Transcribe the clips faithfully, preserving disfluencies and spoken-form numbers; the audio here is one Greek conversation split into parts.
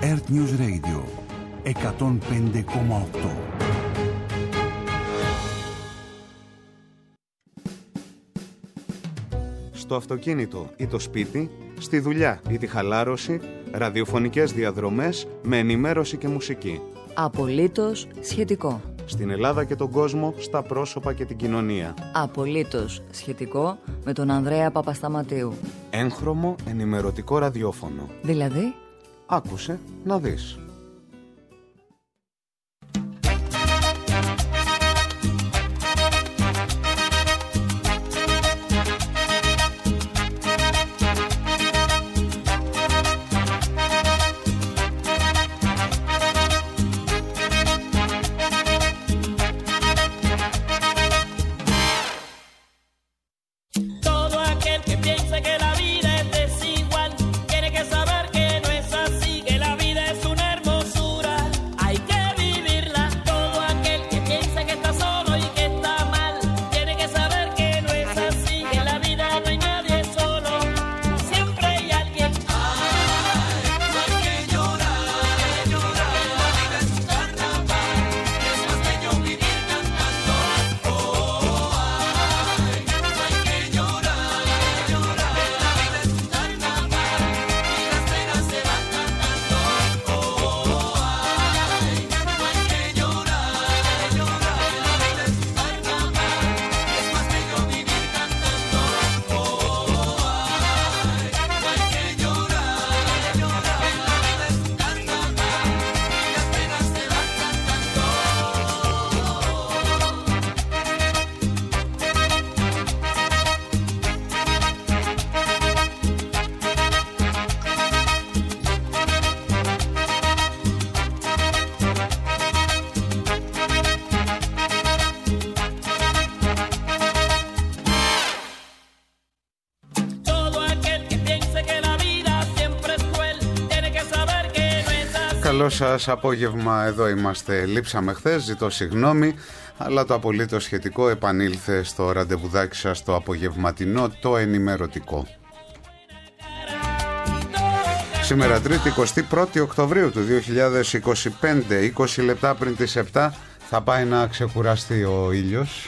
Earth News Radio εκατόν πέντε κόμμα οκτώ. Στο αυτοκίνητο ή το σπίτι, στη δουλειά ή τη χαλάρωση, ραδιοφωνικές διαδρομές με ενημέρωση και μουσική. Απολύτως σχετικό. Στην Ελλάδα και τον κόσμο, στα πρόσωπα και την κοινωνία. Απολύτως σχετικό με τον Ανδρέα Παπασταματίου. Έγχρωμο ενημερωτικό ραδιόφωνο. Δηλαδή, άκουσε να δεις. Καλό σας απόγευμα, εδώ είμαστε. Λείψαμε χθες, ζητώ συγγνώμη, αλλά το απολύτως σχετικό επανήλθε στο ραντεβουδάκι σας το απογευματινό, το ενημερωτικό. Σήμερα Τρίτη, εικοστή πρώτη Οκτωβρίου του δύο χιλιάδες είκοσι πέντε, είκοσι λεπτά πριν τις επτά, θα πάει να ξεκουραστεί ο ήλιος.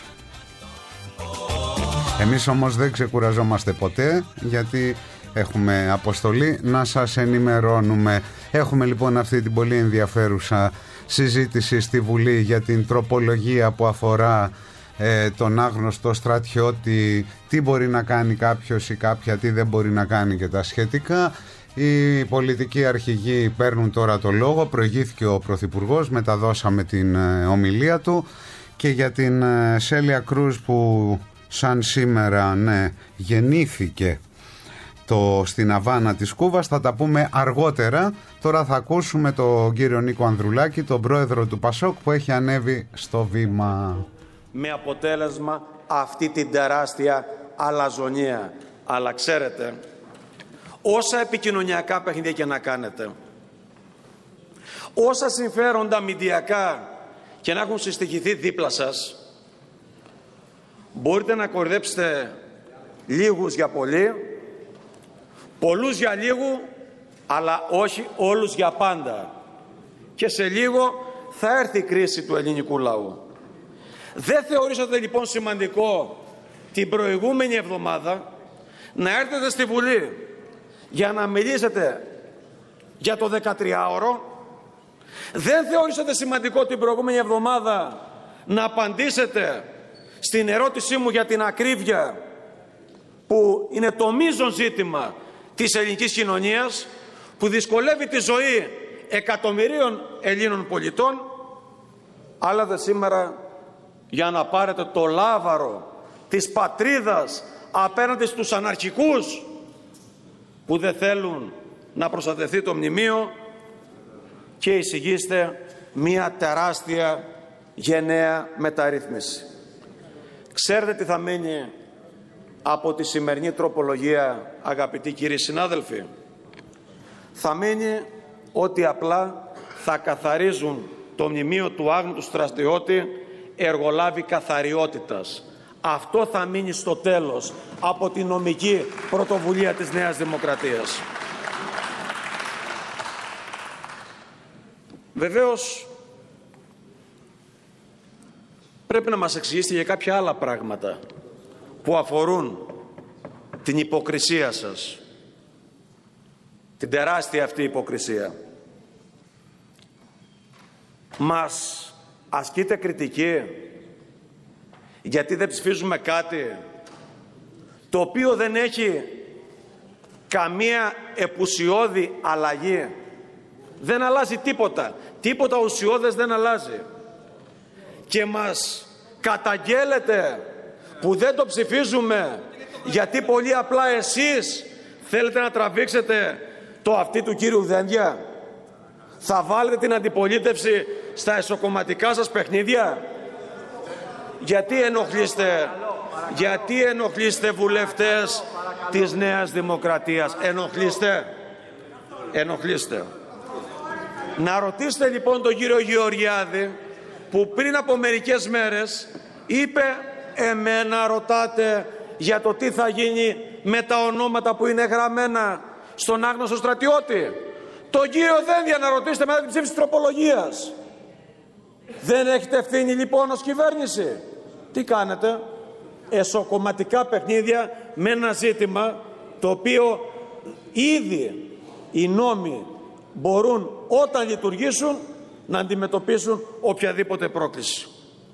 Εμείς όμως δεν ξεκουραζόμαστε ποτέ, γιατί έχουμε αποστολή να σας ενημερώνουμε. Έχουμε λοιπόν αυτή την πολύ ενδιαφέρουσα συζήτηση στη Βουλή για την τροπολογία που αφορά ε, τον άγνωστο στρατιώτη, τι μπορεί να κάνει κάποιος ή κάποια, τι δεν μπορεί να κάνει και τα σχετικά. Οι πολιτικοί αρχηγοί παίρνουν τώρα το λόγο. Προηγήθηκε ο Πρωθυπουργός, μεταδώσαμε την ε, ομιλία του. Και για την ε, Σέλια Κρούς που σαν σήμερα ναι, γεννήθηκε το, στην Αβάνα της Κούβας, θα τα πούμε αργότερα. Τώρα θα ακούσουμε τον κύριο Νίκο Ανδρουλάκη, τον πρόεδρο του Πασόκ, που έχει ανέβει στο βήμα. Με αποτέλεσμα αυτή την τεράστια αλαζονία. Αλλά ξέρετε, όσα επικοινωνιακά παιχνίδια και να κάνετε, όσα συμφέροντα μηντιακά και να έχουν συστοιχηθεί δίπλα σας, μπορείτε να κορυδέψετε λίγους για πολλοί, πολλούς για λίγου, αλλά όχι όλους για πάντα. Και σε λίγο θα έρθει η κρίση του ελληνικού λαού. Δεν θεωρήσατε λοιπόν σημαντικό την προηγούμενη εβδομάδα να έρθετε στη Βουλή για να μιλήσετε για το δεκατριάωρο? Δεν θεωρήσατε σημαντικό την προηγούμενη εβδομάδα να απαντήσετε στην ερώτησή μου για την ακρίβεια, που είναι το μείζον ζήτημα της ελληνικής κοινωνίας, που δυσκολεύει τη ζωή εκατομμυρίων Ελλήνων πολιτών? Άλλατε σήμερα για να πάρετε το λάβαρο της πατρίδας απέναντι στους αναρχικούς που δεν θέλουν να προστατευτεί το μνημείο, και εισηγήστε μια τεράστια γενναία μεταρρύθμιση. Ξέρετε τι θα μείνει από τη σημερινή τροπολογία, αγαπητοί κύριοι συνάδελφοι? Θα μείνει ότι απλά θα καθαρίζουν το μνημείο του άγνωτου στρατιώτη εργολάβοι καθαριότητας. Αυτό θα μείνει στο τέλος από την νομική πρωτοβουλία της Νέας Δημοκρατίας. Βεβαίως, πρέπει να μας εξηγήσετε για κάποια άλλα πράγματα που αφορούν την υποκρισία σας, την τεράστια αυτή υποκρισία. Μας ασκείτε κριτική γιατί δεν ψηφίζουμε κάτι το οποίο δεν έχει καμία επουσιώδη αλλαγή. Δεν αλλάζει τίποτα. Τίποτα ουσιώδες δεν αλλάζει. Και μας καταγγέλλετε που δεν το ψηφίζουμε γιατί πολύ απλά εσείς θέλετε να τραβήξετε το αυτί του κύριου Δένδια. Θα βάλετε την αντιπολίτευση στα εσωκομματικά σας παιχνίδια. Γιατί ενοχλείστε, γιατί ενοχλείστε βουλευτές της Νέας Δημοκρατίας. Ενοχλείστε. Ενοχλείστε. Να ρωτήσετε λοιπόν τον κύριο Γεωργιάδη που πριν από μερικές μέρες είπε εμένα ρωτάτε για το τι θα γίνει με τα ονόματα που είναι γραμμένα στον άγνωστο στρατιώτη. Τον κύριο Δένδια να ρωτήσετε μετά την ψήφιση τροπολογίας. Δεν έχετε ευθύνη λοιπόν ως κυβέρνηση? Τι κάνετε? Εσωκομματικά παιχνίδια με ένα ζήτημα το οποίο ήδη οι νόμοι μπορούν όταν λειτουργήσουν να αντιμετωπίσουν οποιαδήποτε πρόκληση.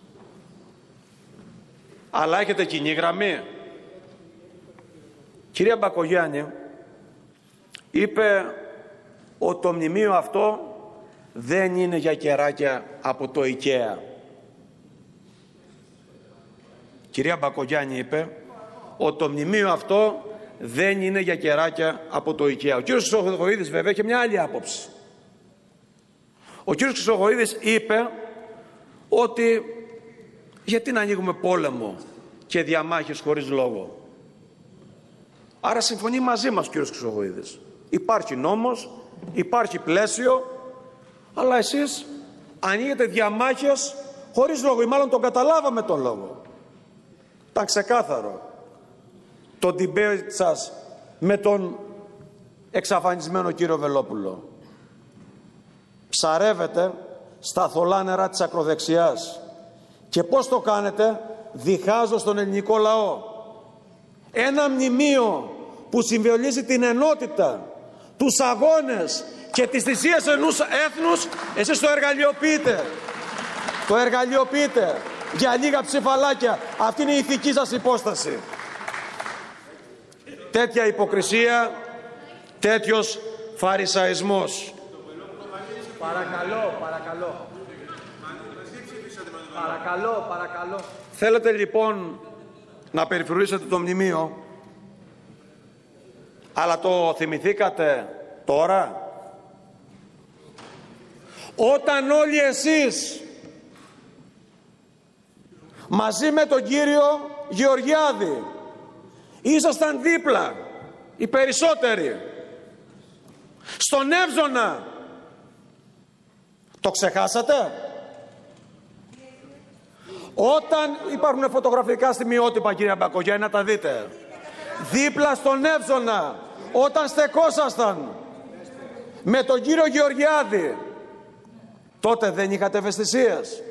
Αλλά έχετε κοινή γραμμή. Κυρία Μπακογιάννη είπε ότι το μνημείο αυτό δεν είναι για κεράκια από το IKEA. Κυρία Μπακογιάννη είπε ότι το μνημείο αυτό δεν είναι για κεράκια από το IKEA. Ο κύριος Χρυσοχοίδης βέβαια έχει μια άλλη άποψη. Ο κύριος Χρυσοχοίδης είπε ότι γιατί να ανοίγουμε πόλεμο και διαμάχες χωρίς λόγο. Άρα συμφωνεί μαζί μας ο κύριος Χρυσοχοίδης. Υπάρχει νόμος, υπάρχει πλαίσιο, αλλά εσείς ανοίγετε διαμάχες χωρίς λόγο ή μάλλον τον καταλάβαμε τον λόγο. Ήταν ξεκάθαρο το debate σας με τον εξαφανισμένο κύριο Βελόπουλο. Ψαρεύετε στα θολά νερά της ακροδεξιάς. Και πώς το κάνετε? Διχάζω στον ελληνικό λαό. Ένα μνημείο που συμβολίζει την ενότητα, τους αγώνες και τις θυσίες ενός έθνους, εσείς το εργαλειοποιείτε. Το εργαλειοποιείτε για λίγα ψηφαλάκια. Αυτή είναι η ηθική σας υπόσταση. Τέτοια υποκρισία, τέτοιος φαρισαϊσμός. Παρακαλώ, παρακαλώ. Παρακαλώ, παρακαλώ. Θέλετε λοιπόν να περιφρουρήσετε το μνημείο, αλλά το θυμηθήκατε τώρα, όταν όλοι εσείς μαζί με τον κύριο Γεωργιάδη ήσασταν δίπλα, οι περισσότεροι, στον Εύζωνα. Το ξεχάσατε? Όταν υπάρχουν φωτογραφικά στιγμιότυπα, κυρία Μπακογιάννη, να τα δείτε. Δίπλα στον Εύζωνα, όταν στεκόσασταν με τον κύριο Γεωργιάδη, τότε δεν είχατε ευαισθησίες?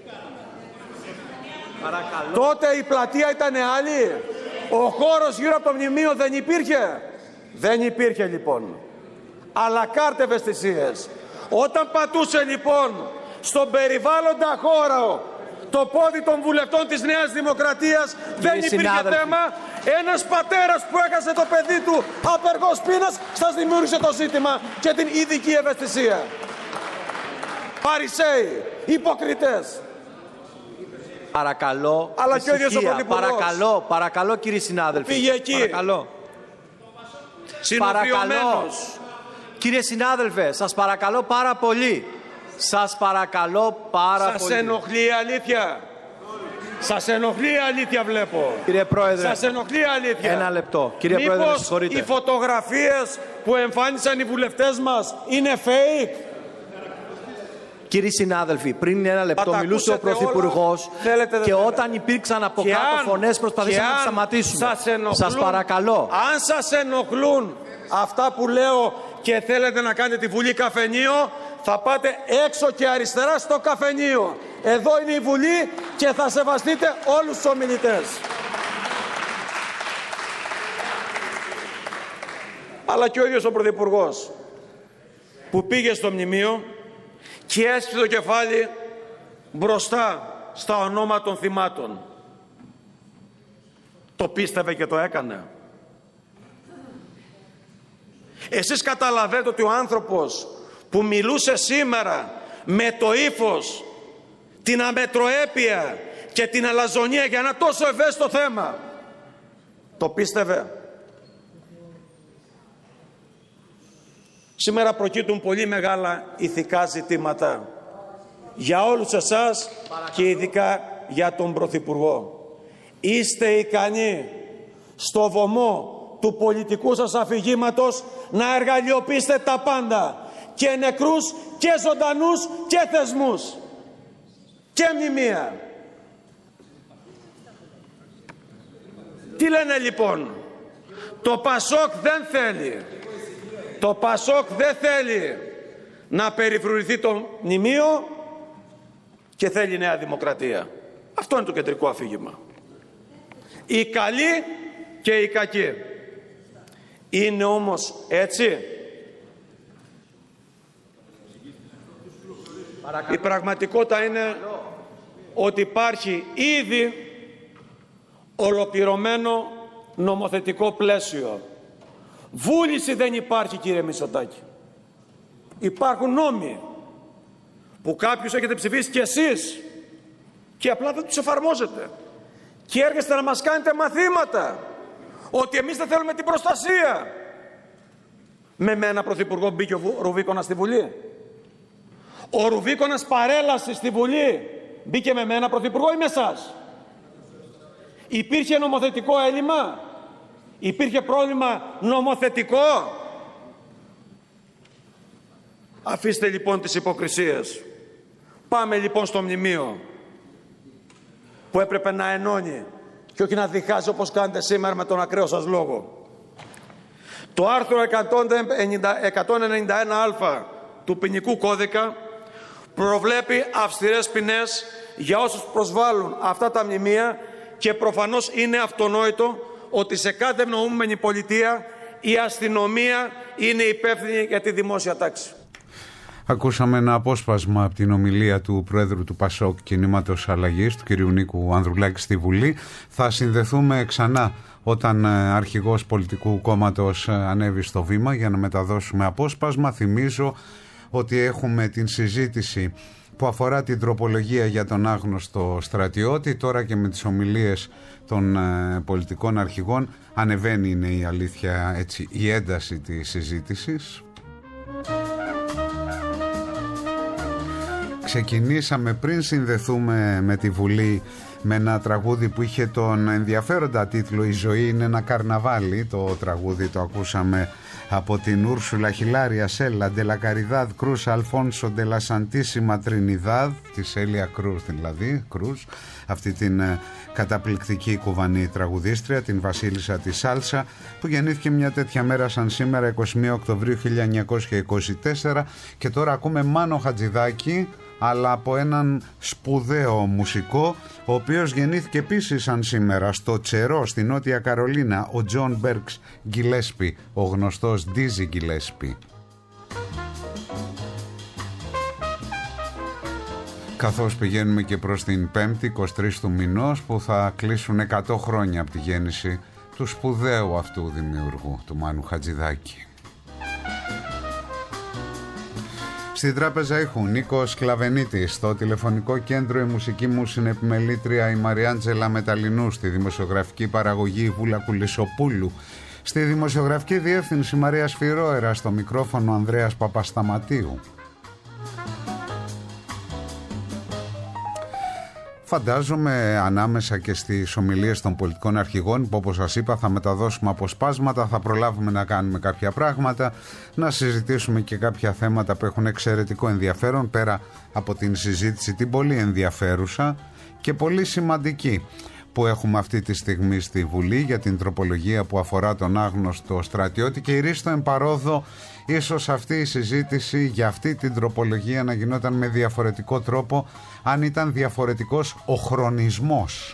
Παρακαλώ. Τότε η πλατεία ήταν άλλη? Ο χώρος γύρω από το μνημείο δεν υπήρχε? Δεν υπήρχε λοιπόν. Αλλά κάρτε ευαισθησίες. Όταν πατούσε λοιπόν στον περιβάλλοντα χώρο το πόδι των βουλευτών της Νέας Δημοκρατίας, δεν υπήρχε συνάδελφοι. θέμα. Ένας πατέρας που έχασε το παιδί του απεργός πείνας σας δημιούργησε το ζήτημα και την ειδική ευαισθησία. Φαρισαίοι, υποκριτές. Παρακαλώ, αλλά και ο ίδιος ο Πρωθυπουργός. Παρακαλώ, παρακαλώ κύριοι συνάδελφοι. Πήγε εκεί. Παρακαλώ. Συνοφιωμένος. Κύριε συνάδελφε, σας παρακαλώ πάρα πολύ. Σας παρακαλώ πάρα σας πολύ. Σας ενοχλεί η αλήθεια? Σας ενοχλεί η αλήθεια βλέπω. Κύριε Πρόεδρε. Σας ενοχλεί η αλήθεια? Ένα λεπτό. Κύριε Μήπως Πρόεδρε, συγχωρείτε. οι φωτογραφίες που εμφάνισαν οι βουλευτές μας είναι fake? Κύριοι συνάδελφοι, πριν ένα λεπτό μιλούσε ο Πρωθυπουργός και όταν υπήρξαν από και κάτω αν, φωνές προσπαθήσαμε να σταματήσουμε. Σας, ενοχλούν, σας παρακαλώ. Αν σας ενοχλούν αυτά που λέω και θέλετε να κάνετε τη Βουλή καφενείο, θα πάτε έξω και αριστερά στο καφενείο. Εδώ είναι η Βουλή και θα σεβαστείτε όλους τους ομιλητές. Αλλά και ο ίδιος ο Πρωθυπουργός που πήγε στο μνημείο και έσκυψε το κεφάλι μπροστά στα ονόματα των θυμάτων. Το πίστευε και το έκανε. Εσείς καταλαβαίνετε ότι ο άνθρωπος που μιλούσε σήμερα με το ύφος, την αμετροέπεια και την αλαζονία για ένα τόσο ευαίσθητο θέμα, το πίστευε? Σήμερα προκύπτουν πολύ μεγάλα ηθικά ζητήματα για όλους εσάς και ειδικά για τον Πρωθυπουργό. Είστε ικανοί στο βωμό του πολιτικού σας αφηγήματος να εργαλειοποιήσετε τα πάντα, και νεκρούς και ζωντανούς και θεσμούς και μνημεία. Τι λένε λοιπόν? Το Πασόκ δεν θέλει. Το Πασόκ δεν θέλει να περιφρουρηθεί το μνημείο και θέλει Νέα Δημοκρατία. Αυτό είναι το κεντρικό αφήγημα. Οι καλοί και οι κακοί. Είναι όμως έτσι? Η πραγματικότητα είναι ότι υπάρχει ήδη ολοκληρωμένο νομοθετικό πλαίσιο. Βούληση δεν υπάρχει, κύριε Μητσοτάκη. Υπάρχουν νόμοι που κάποιους έχετε ψηφίσει κι εσείς και απλά δεν τους εφαρμόζετε. Και έρχεστε να μας κάνετε μαθήματα ότι εμείς δεν θέλουμε την προστασία. Με μένα Πρωθυπουργό μπήκε ο Ρουβίκονας στη Βουλή? Ο Ρουβίκονας παρέλασε στη Βουλή, μπήκε με μένα Πρωθυπουργό ή με εσάς? Υπήρχε νομοθετικό έλλειμμα? Υπήρχε πρόβλημα νομοθετικό? Αφήστε λοιπόν τις υποκρισίες. Πάμε λοιπόν στο μνημείο που έπρεπε να ενώνει και όχι να διχάζει όπως κάνετε σήμερα με τον ακραίο σας λόγο. Το άρθρο εκατόν ενενήντα ένα α του ποινικού κώδικα προβλέπει αυστηρές ποινές για όσους προσβάλλουν αυτά τα μνημεία και προφανώς είναι αυτονόητο ότι σε κάθε ευνοούμενη πολιτεία η αστυνομία είναι υπεύθυνη για τη δημόσια τάξη. Ακούσαμε ένα απόσπασμα από την ομιλία του Πρόεδρου του Πασόκ Κινήματος Αλλαγής, του κ. Νίκου Ανδρουλάκη στη Βουλή. Θα συνδεθούμε ξανά όταν αρχηγός πολιτικού κόμματος ανέβει στο βήμα για να μεταδώσουμε απόσπασμα. Θυμίζω ότι έχουμε την συζήτηση που αφορά την τροπολογία για τον άγνωστο στρατιώτη. Τώρα και με τις ομιλίες των ε, πολιτικών αρχηγών ανεβαίνει, είναι η αλήθεια, έτσι, η ένταση της συζήτησης. Ξεκινήσαμε πριν συνδεθούμε με τη Βουλή με ένα τραγούδι που είχε τον ενδιαφέροντα τίτλο «Η ζωή είναι ένα καρναβάλι». Το τραγούδι το ακούσαμε από την Ούρσουλα Χιλάρια Σέλα de la Caridad Cruz Alfonso de la Santísima Trinidad, της Έλια Κρούς δηλαδή, Κρούς, αυτή την ε, καταπληκτική κουβανή τραγουδίστρια, την βασίλισσα της Σάλσα, που γεννήθηκε μια τέτοια μέρα σαν σήμερα, εικοστή πρώτη Οκτωβρίου χίλια εννιακόσια είκοσι τέσσερα. Και τώρα ακούμε Μάνο Χατζηδάκη, αλλά από έναν σπουδαίο μουσικό, ο οποίος γεννήθηκε επίσης σαν σήμερα στο Τσερό, στη Νότια Καρολίνα, ο Τζον Μπέρξ Γκιλέσπι, ο γνωστός Ντίζι Γκιλέσπι. Καθώς πηγαίνουμε και προς την Πέμπτη, εικοστή τρίτη του μηνός, που θα κλείσουν εκατό χρόνια από τη γέννηση του σπουδαίου αυτού δημιουργού, του Μάνου Χατζηδάκη. Στην τράπεζα ήχου Νίκος Κλαβενίτης, στο τηλεφωνικό κέντρο η μουσική μου συνεπιμελήτρια η Μαριάντζελα Μεταλλινού, στη δημοσιογραφική παραγωγή η Βούλα Κουλισοπούλου, στη δημοσιογραφική διεύθυνση Μαρία Σφυρόερα, στο μικρόφωνο Ανδρέας Παπασταματίου. Φαντάζομαι ανάμεσα και στις ομιλίες των πολιτικών αρχηγών, που όπως σας είπα θα μεταδώσουμε αποσπάσματα, θα προλάβουμε να κάνουμε κάποια πράγματα, να συζητήσουμε και κάποια θέματα που έχουν εξαιρετικό ενδιαφέρον, πέρα από την συζήτηση την πολύ ενδιαφέρουσα και πολύ σημαντική, που έχουμε αυτή τη στιγμή στη Βουλή για την τροπολογία που αφορά τον άγνωστο στρατιώτη, και η Ρίστο εμπαρόδο ίσως αυτή η συζήτηση για αυτή την τροπολογία να γινόταν με διαφορετικό τρόπο αν ήταν διαφορετικός ο χρονισμός.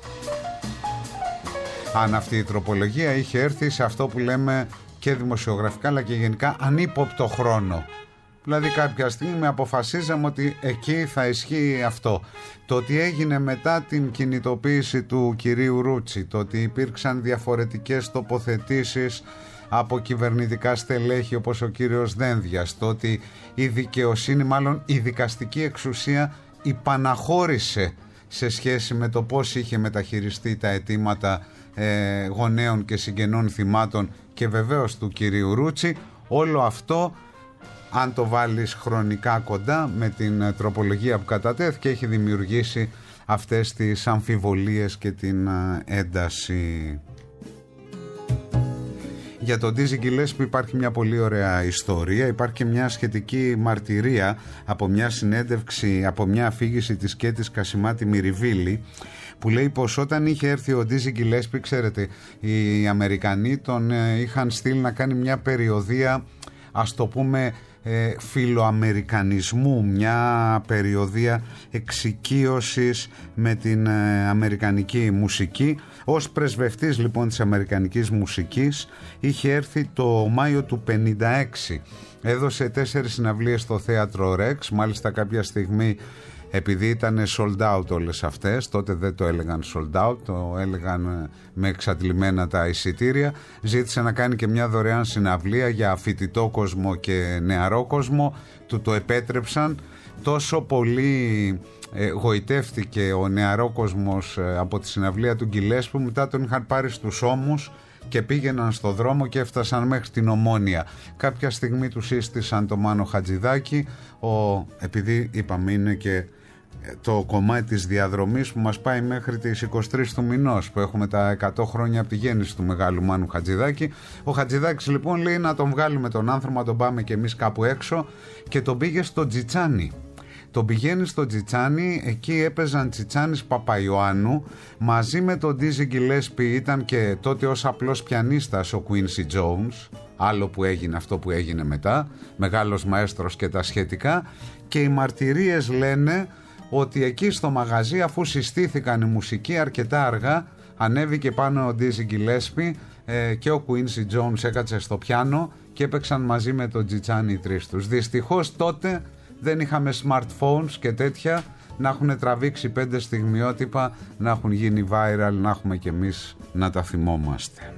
Αν αυτή η τροπολογία είχε έρθει σε αυτό που λέμε και δημοσιογραφικά αλλά και γενικά ανύποπτο χρόνο. Δηλαδή κάποια στιγμή αποφασίζαμε ότι εκεί θα ισχύει αυτό. Το ότι έγινε μετά την κινητοποίηση του κυρίου Ρούτσι, το ότι υπήρξαν διαφορετικές τοποθετήσεις από κυβερνητικά στελέχη όπως ο κύριος Δένδιας, το ότι η δικαιοσύνη, μάλλον η δικαστική εξουσία υπαναχώρησε σε σχέση με το πώς είχε μεταχειριστεί τα αιτήματα ε, γονέων και συγγενών θυμάτων και βεβαίως του κυρίου Ρούτσι, όλο αυτό, αν το βάλεις χρονικά κοντά με την τροπολογία που κατατέθηκε, έχει δημιουργήσει αυτές τις αμφιβολίες και την ένταση. Για τον Ντίζι Γκιλέσπι υπάρχει μια πολύ ωραία ιστορία. Υπάρχει και μια σχετική μαρτυρία από μια συνέντευξη, από μια αφήγηση της Κέτης Κασιμάτη Μυριβίλη, που λέει πως όταν είχε έρθει ο Ντίζι Γκιλέσπι, ξέρετε, οι Αμερικανοί τον είχαν στείλει να κάνει μια περιοδεία, ας το πούμε, ε, φιλοαμερικανισμού, μια περιοδεία εξοικείωσης με την ε, αμερικανική μουσική. Ως πρεσβευτής λοιπόν της αμερικανικής μουσικής είχε έρθει το Μάιο του πενήντα έξι. Έδωσε τέσσερις συναυλίες στο θέατρο Ρεξ, μάλιστα κάποια στιγμή, επειδή ήταν sold out όλες αυτές, τότε δεν το έλεγαν sold out, το έλεγαν με εξαντλημένα τα εισιτήρια, ζήτησε να κάνει και μια δωρεάν συναυλία για φοιτητό κόσμο και νεαρό κόσμο, του το επέτρεψαν. Τόσο πολύ ε, γοητεύτηκε ο νεαρό κόσμος ε, από τη συναυλία του Γκιλέσπι, που μετά τον είχαν πάρει στους ώμους και πήγαιναν στο δρόμο και έφτασαν μέχρι την Ομόνια. Κάποια στιγμή τους σύστησαν το Μάνο Χατζηδάκη, ο, επειδή είπαμε είναι και το κομμάτι της διαδρομής που μας πάει μέχρι τις είκοσι τρεις του μηνός, που έχουμε τα εκατό χρόνια από τη γέννηση του μεγάλου Μάνου Χατζηδάκη. Ο Χατζηδάκης λοιπόν λέει να τον βγάλουμε τον άνθρωπο, να τον πάμε και εμείς κάπου έξω, και τον πήγε στο Τζιτσάνι. Τον πηγαίνει στο Τζιτσάνι, εκεί έπαιζαν Τσιτσάνης Παπαϊωάννου, μαζί με τον Ντίζι Γκιλέσπι ήταν και τότε ως απλός πιανίστας ο Quincy Jones, άλλο που έγινε αυτό που έγινε μετά, μεγάλος μαέστρος και τα σχετικά, και οι μαρτυρίες λένε ότι εκεί στο μαγαζί, αφού συστήθηκαν οι μουσικοί αρκετά αργά, ανέβηκε πάνω ο Ντίζι Γκιλέσπι ε, και ο Quincy Jones έκατσε στο πιάνο και έπαιξαν μαζί με τον Τζιτσάνι οι τρεις τους. Δυστυχώς τότε δεν είχαμε smartphones και τέτοια να έχουν τραβήξει πέντε στιγμιότυπα, να έχουν γίνει viral, να έχουμε κι εμείς να τα θυμόμαστε.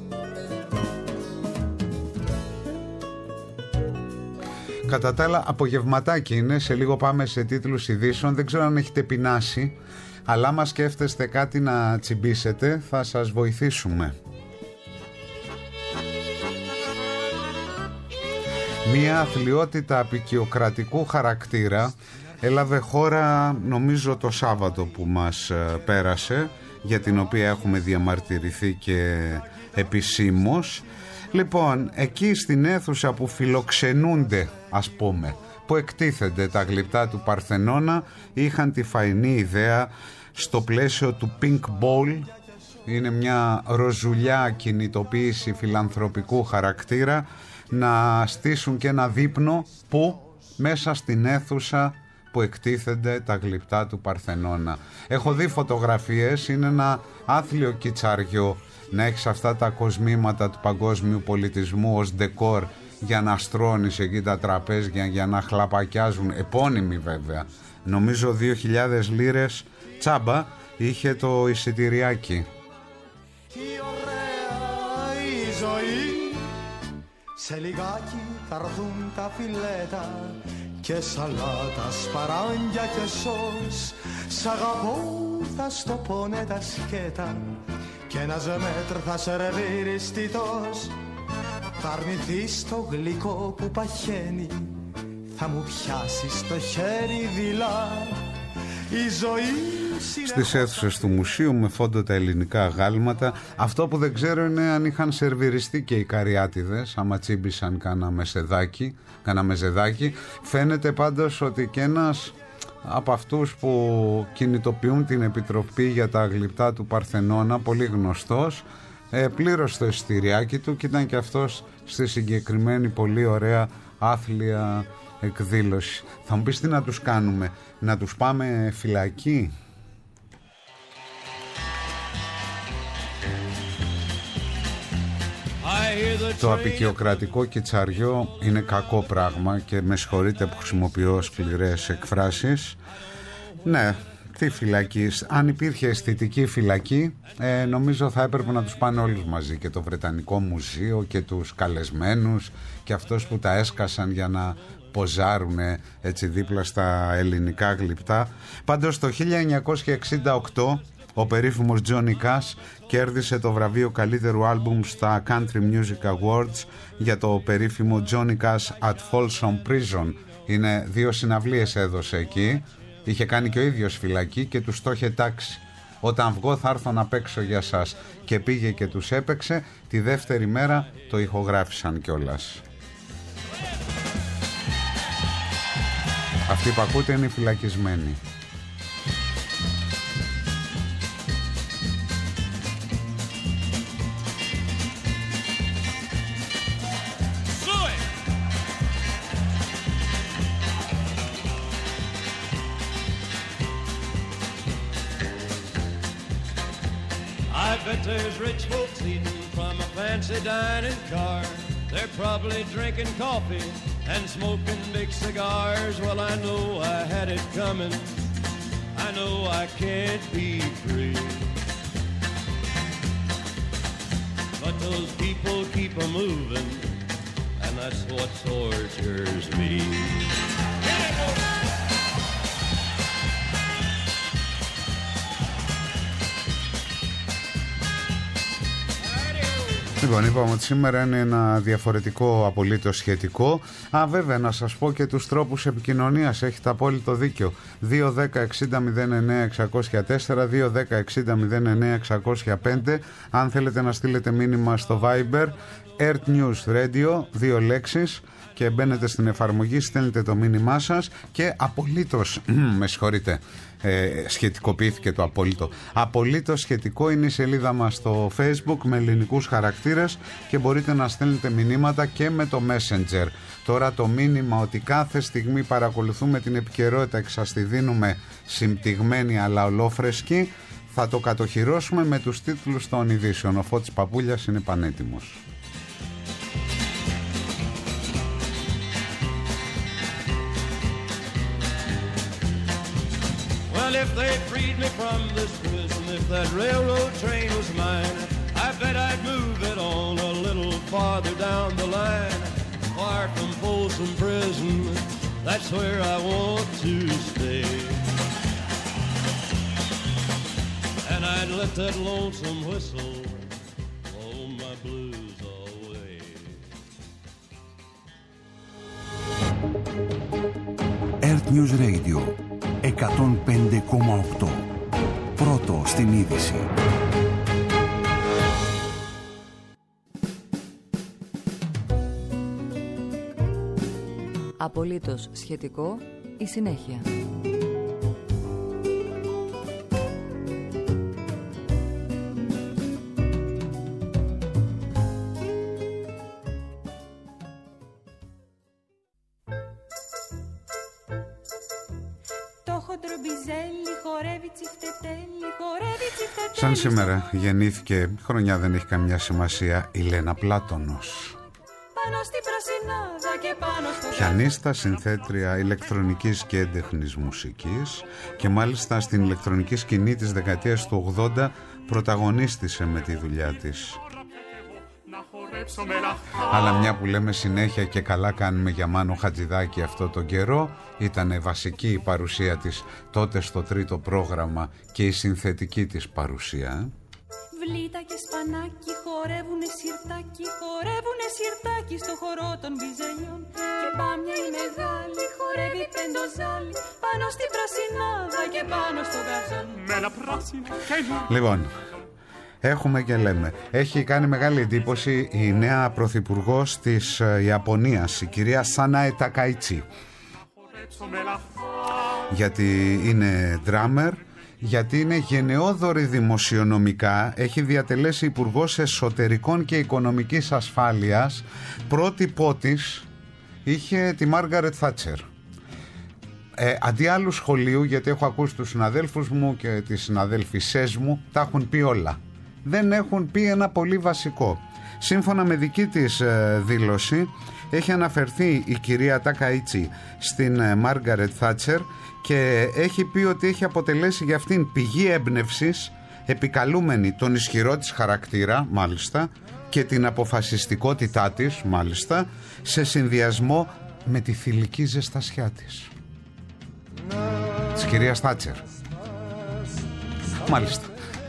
Κατά τα άλλα, απογευματάκι είναι, σε λίγο πάμε σε τίτλους ειδήσεων, δεν ξέρω αν έχετε πεινάσει, αλλά άμα σκέφτεστε κάτι να τσιμπήσετε θα σας βοηθήσουμε. Μία αθλιότητα απικιοκρατικού χαρακτήρα έλαβε χώρα νομίζω το Σάββατο που μας πέρασε, για την οποία έχουμε διαμαρτυρηθεί και επισήμως. Λοιπόν, εκεί στην αίθουσα που φιλοξενούνται, ας πούμε, που εκτίθενται τα γλυπτά του Παρθενώνα, είχαν τη φαϊνή ιδέα στο πλαίσιο του Pink Ball, είναι μια ροζουλιά κινητοποίηση φιλανθρωπικού χαρακτήρα, να στήσουν και ένα δείπνο που μέσα στην αίθουσα που εκτίθενται τα γλυπτά του Παρθενώνα. Έχω δει φωτογραφίες, είναι ένα άθλιο κιτσαριό να έχεις αυτά τα κοσμήματα του παγκόσμιου πολιτισμού ως ντεκόρ για να στρώνεις εκεί τα τραπέζια, για να χλαπακιάζουν, επώνυμοι βέβαια. Νομίζω δύο χιλιάδες λίρες τσάμπα είχε το εισιτηριάκι. Σε λιγάκι θα έρθουν τα φιλέτα και σαλάτα, σπαράγγια και σως. Σ' αγαπώ, θα στο πόνε τα σκέτα και ένας μέτρ θα σερβίρει στιτός. Θα αρνηθείς το γλυκό που παχαίνει, θα μου πιάσεις το χέρι δειλά. Η ζωή στις αίθουσες του μουσείου με φόντο τα ελληνικά γάλματα. Αυτό που δεν ξέρω είναι αν είχαν σερβιριστεί και οι καριάτιδες, άμα τσίμπησαν κάνα μεσεδάκι, κάνα μεζεδάκι. Φαίνεται πάντως ότι και ένας από αυτούς που κινητοποιούν την Επιτροπή για τα Γλυπτά του Παρθενώνα, πολύ γνωστός, ε, πλήρωσε το εισιτηριάκι του και ήταν και αυτός στη συγκεκριμένη πολύ ωραία άθλια εκδήλωση. Θα μου πεις τι να τους κάνουμε, να τους πάμε φυλακή? Το απεικιοκρατικό κιτσαριό είναι κακό πράγμα και με συγχωρείτε που χρησιμοποιώ σκληρές εκφράσεις. Ναι, τι φυλακή, αν υπήρχε αισθητική φυλακή, ε, νομίζω θα έπρεπε να τους πάνε όλους μαζί, και το Βρετανικό Μουζείο και τους καλεσμένους και αυτός που τα έσκασαν για να ποζάρουνε έτσι δίπλα στα ελληνικά γλυπτά. Πάντως το χίλια εννιακόσια εξήντα οκτώ ο περίφημος Johnny Cash κέρδισε το βραβείο καλύτερου άλμπουμ στα Country Music Awards για το περίφημο Johnny Cash at Folsom Prison. Είναι δύο συναυλίες έδωσε εκεί. Είχε κάνει και ο ίδιος φυλακή και τους το είχε τάξει. Όταν βγω θα έρθω να παίξω για σας. Και πήγε και τους έπαιξε. Τη δεύτερη μέρα το ηχογράφησαν κιόλας. Αυτοί που ακούτε είναι φυλακισμένοι. There's rich folks eating from a fancy dining car. They're probably drinking coffee and smoking big cigars. Well, I know I had it coming. I know I can't be free. But those people keep a moving, and that's what tortures me. Λοιπόν, είπαμε ότι σήμερα είναι ένα διαφορετικό απολύτως σχετικό. Α, βέβαια, να σας πω και τους τρόπους επικοινωνίας. Έχετε απόλυτο δίκιο. δύο δέκα εξήντα μηδέν εννέα εξακόσια τέσσερα, δύο δέκα εξήντα μηδέν εννέα εξακόσια πέντε. Αν θέλετε να στείλετε μήνυμα στο Viber, Earth News Radio, δύο λέξεις, και μπαίνετε στην εφαρμογή, στέλνετε το μήνυμά σας και απολύτως, με συγχωρείτε, ε, σχετικοποιήθηκε το απολύτω. Απολύτως σχετικό είναι η σελίδα μας στο Facebook με ελληνικούς χαρακτήρες και μπορείτε να στέλνετε μηνύματα και με το Messenger. Τώρα το μήνυμα ότι κάθε στιγμή παρακολουθούμε την επικαιρότητα και σας τη δίνουμε συμπτυγμένη αλλά ολόφρεσκη, θα το κατοχυρώσουμε με τους τίτλους των ειδήσεων. Ο Φώτης Παπούλιας είναι πανέτοιμος. Well, if they freed me from this prison, if that railroad train was mine, I bet I'd move it on a little farther down the line. Far from Folsom Prison, that's where I want to stay. And I'd let that lonesome whistle blow my blues away. Earth News Radio εκατόν πέντε κόμμα οκτώ. Πρώτο στην είδηση. Απολύτως σχετικό, η συνέχεια. Σαν σήμερα γεννήθηκε, χρονιά δεν έχει καμιά σημασία, η Λένα Πλάτωνος. Πιανίστα, συνθέτρια ηλεκτρονικής και έντεχνης μουσικής, και μάλιστα στην ηλεκτρονική σκηνή της δεκαετίας του ογδόντα πρωταγωνίστησε με τη δουλειά της. Αλλά μια που λέμε συνέχεια και καλά κάνουμε για Μάνο Χατζηδάκη αυτό τον καιρό, ήταν βασική η παρουσία της τότε στο τρίτο πρόγραμμα και η συνθετική της παρουσία. Βλήτα και σπανάκι χορεύουνε σιρτάκι, χορεύουνε σιρτάκι στο χορό των βυζελιών. Και πάμια η μεγάλη χορεύει πεντοζάλι πάνω στην πρασινάδα και πάνω στο γαζόν. Με ένα πράσινο και... Λοιπόν, έχουμε και λέμε. Έχει κάνει μεγάλη εντύπωση η νέα πρωθυπουργός της Ιαπωνίας, η κυρία Σάναε Τακαϊτσί. γιατί είναι drummer, γιατί είναι γενναιόδορη δημοσιονομικά, έχει διατελέσει υπουργός εσωτερικών και οικονομικής ασφάλειας. Πρότυπό της είχε τη Μάργαρετ Θάτσερ. Ε, αντί άλλου σχολείου, γιατί έχω ακούσει τους συναδέλφους μου και τις συναδέλφισές μου, τα έχουν πει όλα. Δεν έχουν πει ένα πολύ βασικό. Σύμφωνα με δική της ε, δήλωση, έχει αναφερθεί η κυρία Τάκαΐτσι στην ε, Μάργαρετ Θάτσερ και έχει πει ότι έχει αποτελέσει για αυτήν πηγή έμπνευσης, επικαλούμενη τον ισχυρό της χαρακτήρα, μάλιστα, και την αποφασιστικότητά της, μάλιστα, σε συνδυασμό με τη θηλυκή ζεστασιά της. Της κυρίας Θάτσερ. Μάλιστα.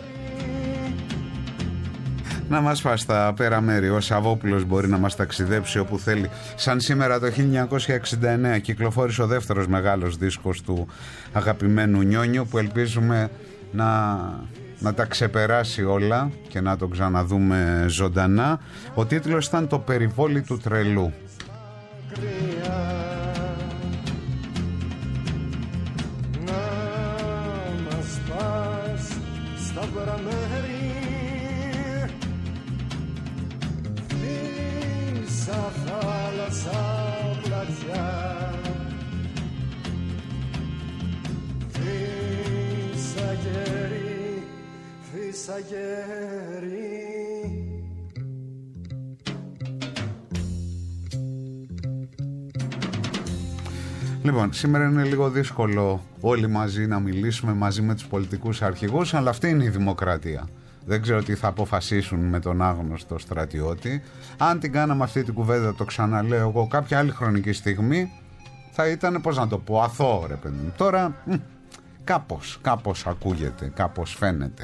Να μας φας τα πέρα μέρη. Ο Σαββόπουλος μπορεί να μας ταξιδέψει όπου θέλει. Σαν σήμερα το χίλια εννιακόσια εξήντα εννέα κυκλοφόρησε ο δεύτερος μεγάλος δίσκος του αγαπημένου Νιόνιο, που ελπίζουμε να, να τα ξεπεράσει όλα και να τον ξαναδούμε ζωντανά. Ο τίτλος ήταν «Το περιβόλι του τρελού». Λοιπόν, σήμερα είναι λίγο δύσκολο όλοι μαζί να μιλήσουμε μαζί με τους πολιτικούς αρχηγούς, αλλά αυτή είναι η δημοκρατία. Δεν ξέρω τι θα αποφασίσουν με τον άγνωστο στρατιώτη. Αν την κάναμε αυτή την κουβέντα, το ξαναλέω εγώ, κάποια άλλη χρονική στιγμή, θα ήταν, πώς να το πω, αθώο, ρε παιδί μου. Τώρα, μ, κάπως, κάπως ακούγεται, κάπως φαίνεται.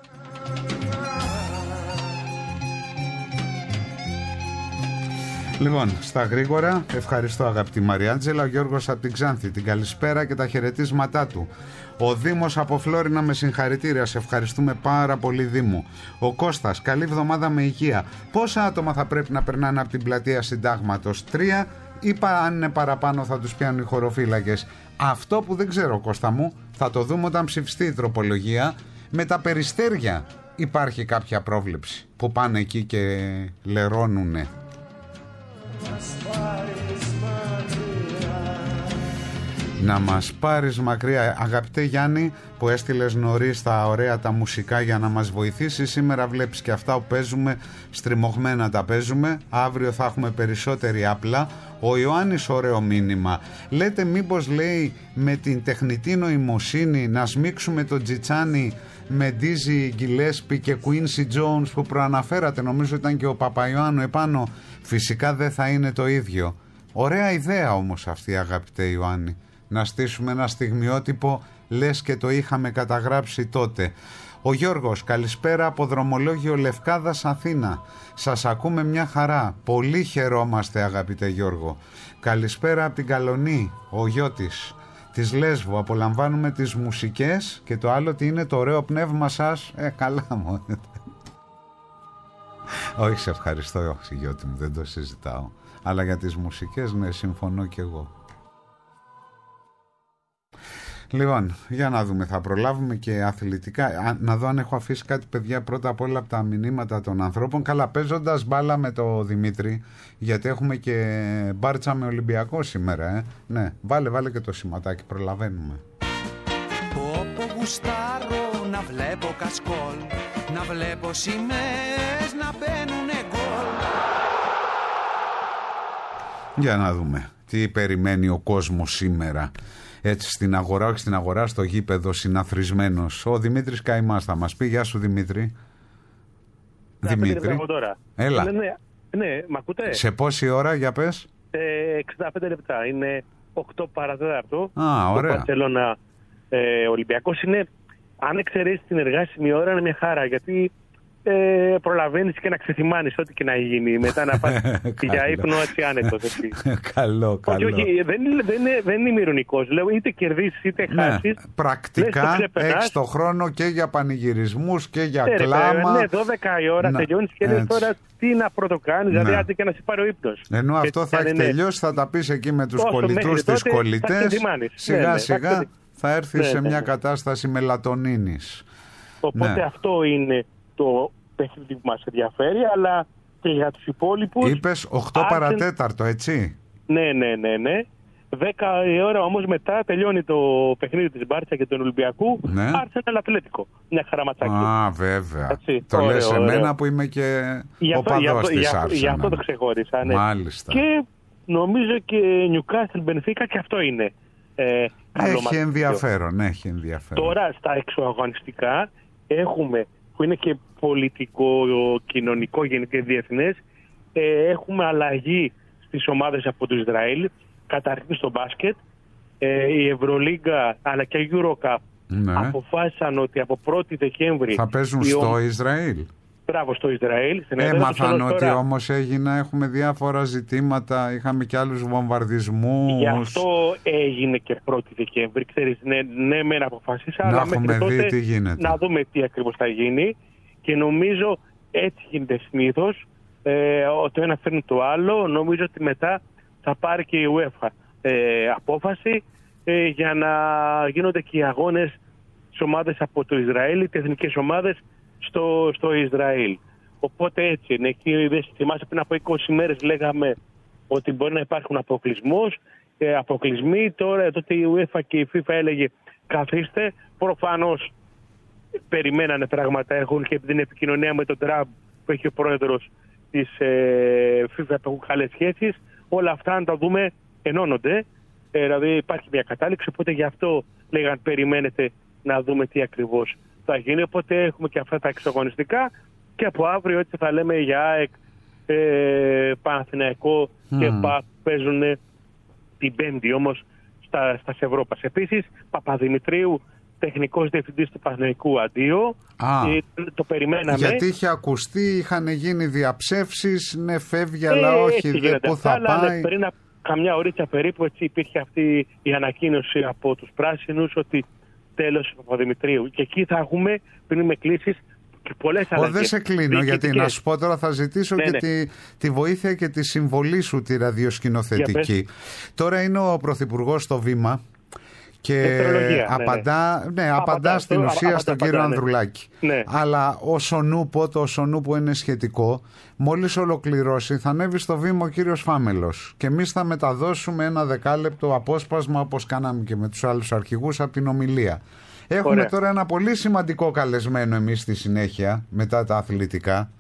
Λοιπόν, στα γρήγορα, ευχαριστώ αγαπητή Μαριάντζελα. Ο Γιώργος από την Ξάνθη, την καλησπέρα και τα χαιρετίσματά του. Ο Δήμος από Φλόρινα, με συγχαρητήρια, σε ευχαριστούμε πάρα πολύ Δήμο. Ο Κώστας, καλή εβδομάδα με υγεία. Πόσα άτομα θα πρέπει να περνάνε από την πλατεία Συντάγματος? Τρία, ή αν είναι παραπάνω θα τους πιάνουν οι χωροφύλακες? Αυτό που δεν ξέρω, Κώστα μου, θα το δούμε όταν ψηφιστεί η τροπολογία. Με τα περιστέρια υπάρχει κάποια πρόβλεψη που πάνε εκεί και λερώνουνε. Να μας πάρεις μακριά. Αγαπητέ Γιάννη, που έστειλες νωρίς τα ωραία τα μουσικά για να μας βοηθήσει, σήμερα βλέπεις και αυτά που παίζουμε στριμωγμένα τα παίζουμε. Αύριο θα έχουμε περισσότερη απλά. Ο Ιωάννης, ωραίο μήνυμα. Λέτε μήπως, λέει, με την τεχνητή νοημοσύνη να σμίξουμε το Τζιτσάνι με Dizzy Gillespie και Quincy Jones που προαναφέρατε? Νομίζω ήταν και ο Παπαϊωάννου επάνω. Φυσικά δεν θα είναι το ίδιο. Ωραία ιδέα όμως αυτή, αγαπητέ Ιωάννη. Να στήσουμε ένα στιγμιότυπο, λες και το είχαμε καταγράψει τότε. Ο Γιώργος, καλησπέρα από δρομολόγιο Λευκάδας Αθήνα. Σας ακούμε μια χαρά. Πολύ χαιρόμαστε, αγαπητέ Γιώργο. Καλησπέρα από την Καλονή, ο Γιώτης της Λέσβου. Απολαμβάνουμε τις μουσικές και το άλλο τι είναι το ωραίο πνεύμα σας. Ε, καλά μου. Όχι, σε ευχαριστώ, Γιώτη μου, δεν το συζητάω. Αλλά για τις μουσικές, ναι, συμφωνώ κι εγώ. Λοιπόν, για να δούμε, θα προλάβουμε και αθλητικά. Να δω αν έχω αφήσει κάτι, παιδιά, πρώτα απ' όλα από τα μηνύματα των ανθρώπων. Καλά, παίζοντας μπάλα με το Δημήτρη, γιατί έχουμε και μπάρτσα με Ολυμπιακό σήμερα, ε. Ναι, βάλε, βάλε και το σηματάκι, προλαβαίνουμε. Πόπο γουστάρω να βλέπω κασκόλ, να βλέπω σημαίες να μπαίνουνε γκολ. Για να δούμε τι περιμένει ο κόσμος σήμερα. Έτσι στην αγορά, όχι στην αγορά, στο γήπεδο, συναθρισμένος. Ο Δημήτρης Καϊμάς θα μας πει. Γεια σου, Δημήτρη. Να, Δημήτρη. Έλα. Ναι, ναι, ναι, μ' ακούτε? Σε πόση ώρα, για πες? Ε, εξήντα πέντε λεπτά. Είναι οκτώ παρά τέταρτο. Α, ωραία. Το Μπαρσελόνα ε, Ολυμπιακός είναι, αν εξαιρέσει την εργάσιμη ώρα, είναι μια χαρά. Γιατί ε, προλαβαίνεις και να ξεθυμάνεις ό,τι και να γίνει. Μετά να πας για ύπνο έτσι άνετος. Καλό, καλό. Όχι, όχι, δεν, δεν, δεν είμαι ειρωνικός. Λέω είτε κερδίσεις είτε χάσεις. Ναι, πρακτικά έχεις το χρόνο και για πανηγυρισμούς και για ναι, κλάμα. Ναι, δώδεκα η ώρα να, τελειώνεις και λες τώρα τι να πρωτοκάνεις, ναι. Δηλαδή άντε και να σε πάρει ο ύπνος. Ενώ και αυτό θα έχει ναι. τελειώσει, θα τα πεις εκεί με τους κολλητούς της κολλητές. Σιγά ναι, ναι, σιγά θα, θα έρθεις ναι, σε μια ναι. κατάσταση μελατονίνης. Οπότε ναι. αυτό είναι το παιχνίδι που μας ενδιαφέρει, αλλά και για τους υπόλοιπους. Είπες οκτώ παρατέταρτο, έτσι. Ναι, ναι, ναι, ναι. δέκα η ώρα όμως μετά τελειώνει το παιχνίδι της Μπάρτσα και του Ολυμπιακού. Ναι. Άρσεναλ Ατλέτικο. Μια χαρά ματσάκι. Α, βέβαια. Έτσι, το ωραίο, λες ωραίο. εμένα που είμαι και ο παδός της Άρσεναλ. Γι' αυτό το ξεχώρισα. Ναι. Μάλιστα. Και νομίζω και Νιουκάστελ Μπενφίκα και αυτό είναι. Ε, έχει ενδιαφέρον, έχει ενδιαφέρον. Τώρα στα εξωαγωνιστικά έχουμε, που είναι και πολιτικό, κοινωνικό, γενικά διεθνές, ε, έχουμε αλλαγή στις ομάδες από το Ισραήλ. Καταρχήν στο μπάσκετ, ε, η Ευρωλίγκα αλλά και η Eurocup ναι. αποφάσισαν ότι από πρώτη Δεκέμβρη θα παίζουν στο ο... Ισραήλ. Μπράβο, στο Ισραήλ. Έμαθαν ότι τώρα... όμως έγινε, έχουμε διάφορα ζητήματα, είχαμε και άλλους βομβαρδισμούς. Γι' αυτό έγινε και πρώτη Δεκέμβρη. Ξέρεις, ναι, ναι μεν αποφασίσαν, αλλά έχουμε μέχρι δει τότε τι γίνεται. Να δούμε τι ακριβώς θα γίνει. Και νομίζω έτσι γίνεται συνήθως. Ε, το ένα φέρνει το άλλο. Νομίζω ότι μετά θα πάρει και η UEFA ε, απόφαση ε, για να γίνονται και οι αγώνες στις ομάδες από το Ισραήλ, οι εθνικές ομάδες στο, στο Ισραήλ. Οπότε έτσι είναι. Εκεί δεν θυμάσαι πριν από είκοσι μέρες λέγαμε ότι μπορεί να υπάρχουν αποκλεισμός, ε, αποκλεισμοί. Τώρα τότε η UEFA και η FIFA έλεγε καθίστε. Προφανώς περιμένανε πράγματα, έχουν και την επικοινωνία με τον Τραμπ που έχει ο πρόεδρος της ε, FIFA που έχουν καλές σχέσεις. Όλα αυτά αν τα δούμε ενώνονται, ε, δηλαδή υπάρχει μια κατάληξη, οπότε γι' αυτό λέγαν περιμένετε να δούμε τι ακριβώς θα γίνει. Οπότε έχουμε και αυτά τα εξαγωνιστικά και από αύριο έτσι θα λέμε για ΑΕΚ, ε, Παναθηναϊκό mm. και ΠΑ παίζουν την Πέμπτη όμως στα, στα Ευρώπας. Επίσης Παπαδημητρίου, τεχνικός διευθυντής του Παναθηναϊκού, αντίο. Ε, το περιμέναμε. Γιατί είχε ακουστεί, είχαν γίνει διαψεύσεις, ναι φεύγει ε, αλλά όχι, δε, πού θα αλλά, πάει. Πριν από καμιά ωρίτσα περίπου έτσι υπήρχε αυτή η ανακοίνωση από τους πράσινους ότι τέλος του Παπαδημητρίου. Και εκεί θα έχουμε, πριν με κλείσεις, και πολλές αλλαγές. Δεν σε κλείνω, γιατί να σου πω τώρα θα ζητήσω ναι, και ναι. Τη, τη βοήθεια και τη συμβολή σου τη ραδιοσκηνοθετική. Τώρα είναι ο Πρωθυπουργός στο βήμα και απαντά, ναι, ναι. Ναι, απαντά στην ουσία στον κύριο ναι. Ανδρουλάκη. Ναι. Αλλά ο Σονούπο, το Σονούπο είναι σχετικό. Μόλις ολοκληρώσει θα ανέβει στο βήμα ο κύριος Φάμελος και εμείς θα μεταδώσουμε ένα δεκάλεπτο απόσπασμα όπως κάναμε και με τους άλλους αρχηγούς από την ομιλία. Έχουμε Ωραία. Τώρα ένα πολύ σημαντικό καλεσμένο εμείς στη συνέχεια μετά τα αθλητικά,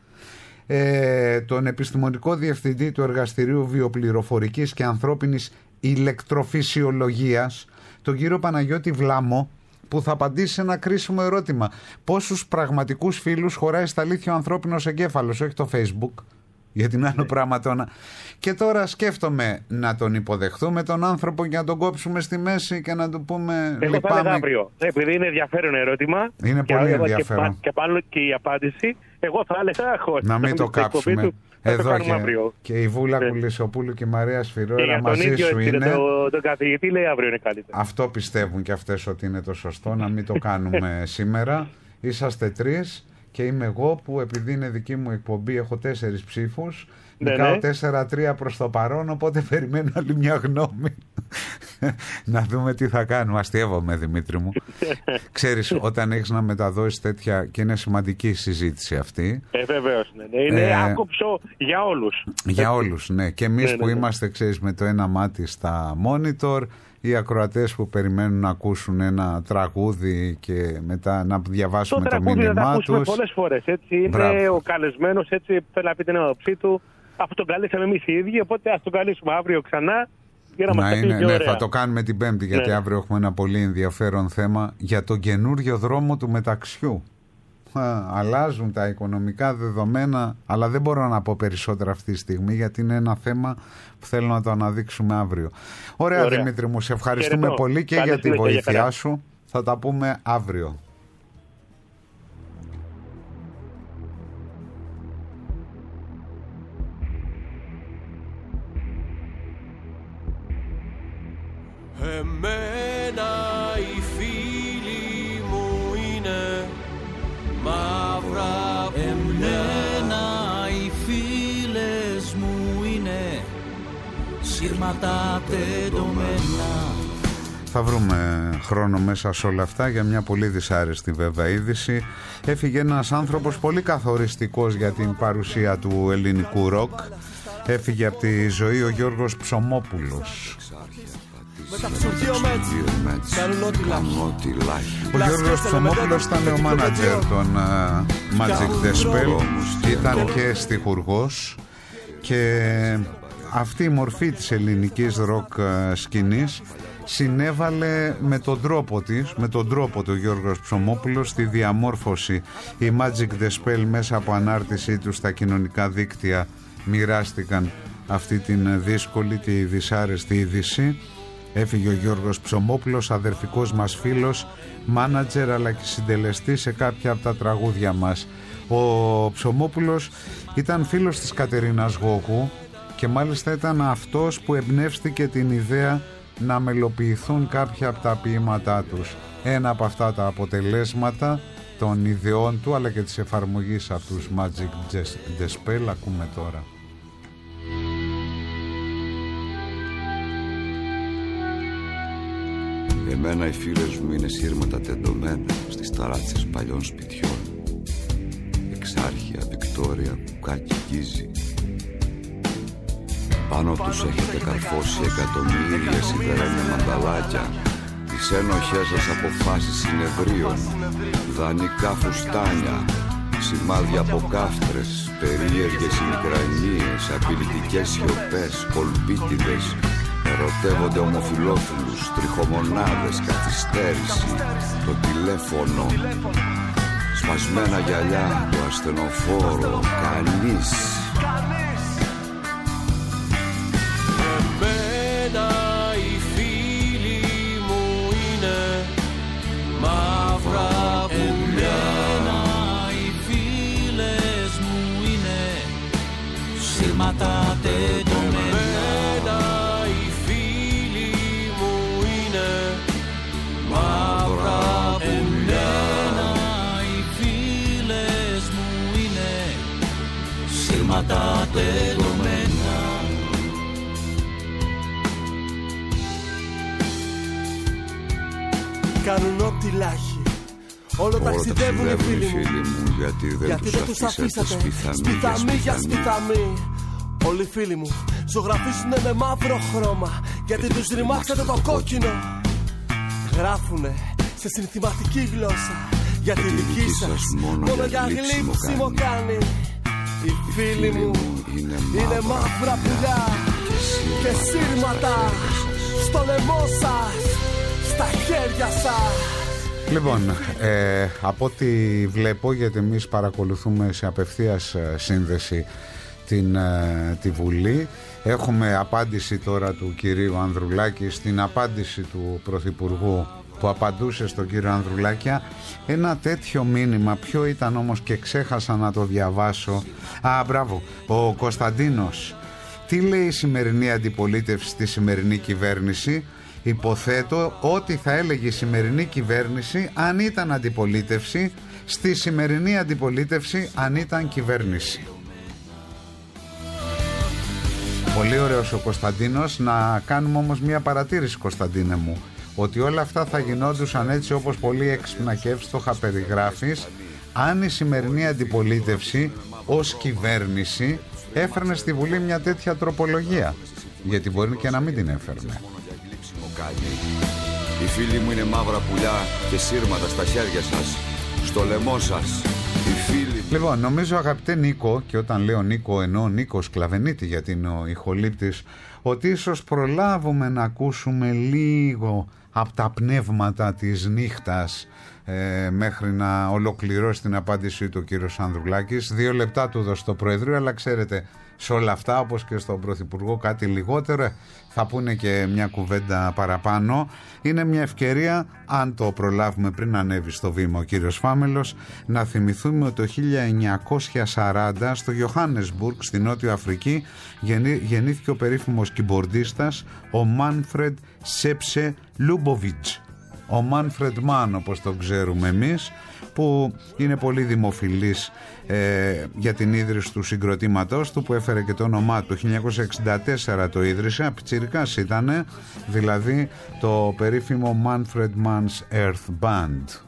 ε, τον επιστημονικό διευθυντή του Εργαστηρίου Βιοπληροφορικής και Ανθρώπινης Ηλεκτροφυσιολογίας, τον κύριο Παναγιώτη Βλάμο, που θα απαντήσει σε ένα κρίσιμο ερώτημα. Πόσους πραγματικούς φίλους χωράει στα αλήθεια ο ανθρώπινος εγκέφαλος, όχι το Facebook, γιατί είναι άλλο πράγμα το να... Και τώρα σκέφτομαι να τον υποδεχθούμε τον άνθρωπο και να τον κόψουμε στη μέση και να του πούμε Εγώ λυπάμαι. Θα έλεγα αύριο, επειδή είναι ενδιαφέρον ερώτημα. Είναι και πολύ ενδιαφέρον. Και, και πάνω και η απάντηση, εγώ θα έλεγα χωρίς. Να μην το κάψουμε. Του, εδώ και, και η Βούλα ναι. Κουλισσοπούλου και η Μαρία Σφυρόερα μαζί ίδιο, σου είναι. Το, το καθηγητή λέει αύριο είναι καλύτερο. Αυτό πιστεύουν και αυτές ότι είναι το σωστό, να μην το κάνουμε σήμερα. Είσαστε τρεις. Και είμαι εγώ που επειδή είναι δική μου εκπομπή έχω τέσσερις ψήφους. Ναι, νικάω ναι. τέσσερα τρία προς το παρόν, οπότε περιμένω άλλη μια γνώμη. Να δούμε τι θα κάνουμε. Αστειεύομαι, Δημήτρη μου. Ξέρεις, όταν έχεις να μεταδώσεις τέτοια, και είναι σημαντική η συζήτηση αυτή. Ε, βεβαίως, ναι, ναι. Είναι ε, άκοψο για όλους. Για όλους, ναι. Και εμείς ναι, που ναι, ναι. είμαστε, ξέρεις, με το ένα μάτι στα monitor, οι ακροατές που περιμένουν να ακούσουν ένα τραγούδι και μετά να διαβάσουμε το, το μήνυμά τους. Το τραγούδι θα ακούσουμε πολλές φορές, έτσι. Είναι Μπράβο. Ο καλεσμένος, έτσι, θέλει να πει την άποψή του. Αυτό τον καλέσαμε εμείς οι ίδιοι, οπότε ας τον καλέσουμε αύριο ξανά. Για να, να μας είναι, ναι, θα το κάνουμε την Πέμπτη, γιατί ναι. αύριο έχουμε ένα πολύ ενδιαφέρον θέμα για τον καινούριο δρόμο του μεταξιού. Α, αλλάζουν τα οικονομικά δεδομένα, αλλά δεν μπορώ να πω περισσότερα αυτή τη στιγμή, γιατί είναι ένα θέμα που θέλω να το αναδείξουμε αύριο. Ωραία, Ωραία. Δημήτρη μου, σε ευχαριστούμε Χαιρετώ. πολύ και Καλή για τη βοήθειά για σου. Θα τα πούμε αύριο. Εμένα οι φίλοι μου είναι μαύρα πουλιά. Εμένα οι φίλες μου είναι σύρματα τεντωμένα. Θα βρούμε χρόνο μέσα σε όλα αυτά για μια πολύ δυσάρεστη βέβαια είδηση. Έφυγε ένας άνθρωπος πολύ καθοριστικός για την παρουσία του ελληνικού ροκ. Έφυγε από τη ζωή ο Γιώργος Ψωμόπουλος. Ο Γιώργος Ψωμόπουλος ήταν ο μάνατζερ των uh, Magic The Spell. Ήταν και στιχουργός. Και αυτή η μορφή της ελληνικής ροκ uh, σκηνής συνέβαλε με τον τρόπο της, με τον τρόπο του Γιώργος Ψωμόπουλος στη διαμόρφωση. Η Magic The Spell μέσα από ανάρτησή τους στα κοινωνικά δίκτυα μοιράστηκαν αυτή την δύσκολη, τη δυσάρεστη είδηση. Έφυγε ο Γιώργος Ψωμόπουλος, αδερφικός μας φίλος, μάνατζερ αλλά και συντελεστής σε κάποια από τα τραγούδια μας. Ο Ψωμόπουλος ήταν φίλος της Κατερίνας Γόγου και μάλιστα ήταν αυτός που εμπνεύστηκε την ιδέα να μελοποιηθούν κάποια από τα ποίηματά τους. Ένα από αυτά τα αποτελέσματα των ιδεών του αλλά και της εφαρμογής από τους Magic The Spell ακούμε τώρα. Εμένα οι φίλες μου είναι σύρματα τεντωμένα στις ταράτσες παλιών σπιτιών. Εξάρχεια, Βικτόρια, Κουκάκι, Γκίζι. Πάνω τους έχετε καρφώσει εκατομμύρια σιδερένια μανταλάκια, τις ένοχές σας αποφάσεις συνεδρίων, δανεικά φουστάνια, σημάδια από κάφτρες, περίεργες ημικρανίες, απειλητικές σιωπές, κολπίτιδες. Ερωτεύονται ομοφυλόφιλους, τριχομονάδες, καθυστέρηση, το τηλέφωνο, σπασμένα γυαλιά, το ασθενοφόρο, κανείς. Εμένα οι φίλοι μου είναι μαύρα πουλιά. Εμένα οι φίλες μου είναι σύρματα τεντωμένα. Τα τελωμένα. Κάνουν ό,τι λάχει. Όλο ταξιδεύουν οι φίλοι μου, γιατί δεν, γιατί δεν τους αφήσατε σπιθαμή για σπιθαμή. Όλοι οι φίλοι μου ζωγραφίζουνε με μαύρο χρώμα, γιατί τους ρημάξατε το κόκκινο. Γράφουνε σε συνθηματική γλώσσα, γιατί η δική σας μόνο για γλύψιμο κάνει. Οι φίλοι μου είναι, είναι μαύρα πουλιά και σύρματα στο λαιμό σας, στα χέρια σας. Λοιπόν, ε, από ό,τι βλέπω, γιατί εμείς παρακολουθούμε σε απευθείας σύνδεση την, ε, τη Βουλή, έχουμε απάντηση τώρα του κυρίου Ανδρουλάκη στην απάντηση του Πρωθυπουργού που απαντούσε στον κύριο Ανδρουλάκια. Ένα τέτοιο μήνυμα, ποιο ήταν όμως και ξέχασα να το διαβάσω. Α, μπράβο, ο Κωνσταντίνος. Τι λέει η σημερινή αντιπολίτευση στη σημερινή κυβέρνηση? Υποθέτω ότι θα έλεγε η σημερινή κυβέρνηση αν ήταν αντιπολίτευση, στη σημερινή αντιπολίτευση αν ήταν κυβέρνηση. Πολύ ωραίος ο Κωνσταντίνος. Να κάνουμε όμως μια παρατήρηση, Κωνσταντίνε μου, ότι όλα αυτά θα γινόντουσαν έτσι όπως πολύ έξυπνα και εύστοχα περιγράφεις αν η σημερινή αντιπολίτευση ως κυβέρνηση έφερνε στη Βουλή μια τέτοια τροπολογία, γιατί μπορεί και να μην την έφερνε. Οι φίλοι μου είναι μαύρα πουλιά και σύρματα στα χέρια σας, στο λαιμό σας. Οι φίλοι... Λοιπόν, νομίζω αγαπητέ Νίκο, και όταν λέω Νίκο εννοώ Νίκο Σκλαβενίτη γιατί είναι ο ηχολήπτης, ότι ίσως προλάβουμε να ακούσουμε λίγο από τα πνεύματα της νύχτας ε, μέχρι να ολοκληρώσει την απάντηση του κύριος Ανδρουλάκης. Δύο λεπτά του δώσω στο Προεδρείο, αλλά ξέρετε, σε όλα αυτά, όπως και στον Πρωθυπουργό κάτι λιγότερο, θα πούνε και μια κουβέντα παραπάνω. Είναι μια ευκαιρία, αν το προλάβουμε πριν ανέβει στο βήμα ο κύριος Φάμελος, να θυμηθούμε ότι το χίλια εννιακόσια σαράντα στο Johannesburg, στη Νότιο Αφρική, γεννή, γεννήθηκε ο περίφημος κιμπορντίστας ο Μάνφρεντ Σέψε Λούμποβιτς, ο Μάνφρεντ Μάν όπως τον ξέρουμε εμείς, που είναι πολύ δημοφιλής ε, για την ίδρυση του συγκροτήματός του, που έφερε και το όνομά του. Το χίλια εννιακόσια εξήντα τέσσερα το ίδρυσε, πιτσιρικάς ήτανε, δηλαδή το περίφημο Manfred Mann's Earth Band.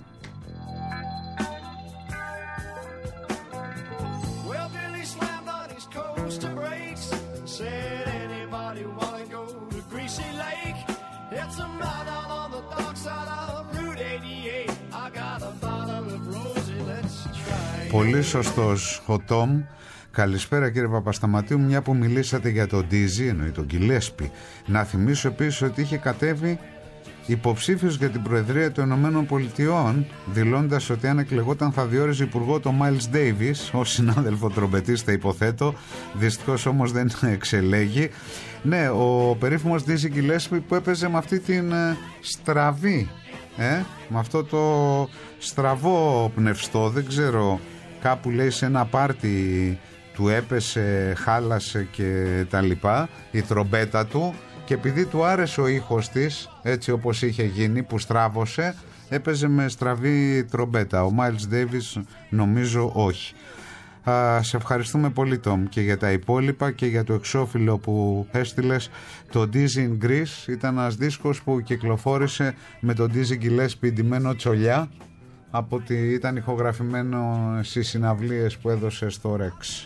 Πολύ σωστός ο Τόμ. Καλησπέρα κύριε Παπασταματίου, μια που μιλήσατε για τον Ντίζι, εννοεί τον Γκιλέσπι. Να θυμίσω επίσης ότι είχε κατέβει υποψήφιος για την Προεδρία των Ηνωμένων Πολιτειών, δηλώντας ότι αν εκλεγόταν θα διόριζε υπουργό το Μάιλς Ντέιβις, ως συνάδελφο τρομπετίστα υποθέτω, δυστυχώς όμως δεν εξελέγει. Ναι, ο περίφημος Ντίζι Γκιλέσπι που έπαιζε με αυτή την ε, στραβή, ε, με αυτό το στραβό πνευστό, δεν ξέρω, κάπου λέει σε ένα πάρτι του έπεσε, χάλασε και τα λοιπά, η τρομπέτα του, και επειδή του άρεσε ο ήχος της, έτσι όπως είχε γίνει, που στράβωσε, έπαιζε με στραβή τρομπέτα. Ο Μάιλς Ντέιβις νομίζω όχι. Α, σε ευχαριστούμε πολύ Τόμ και για τα υπόλοιπα και για το εξώφυλλο που έστειλες. Το Dizzy in Greece ήταν ένας δίσκος που κυκλοφόρησε με τον Dizzy Gillespie ντυμένο τσολιά, από ότι ήταν ηχογραφημένο στις συναυλίες που έδωσε στο Rex.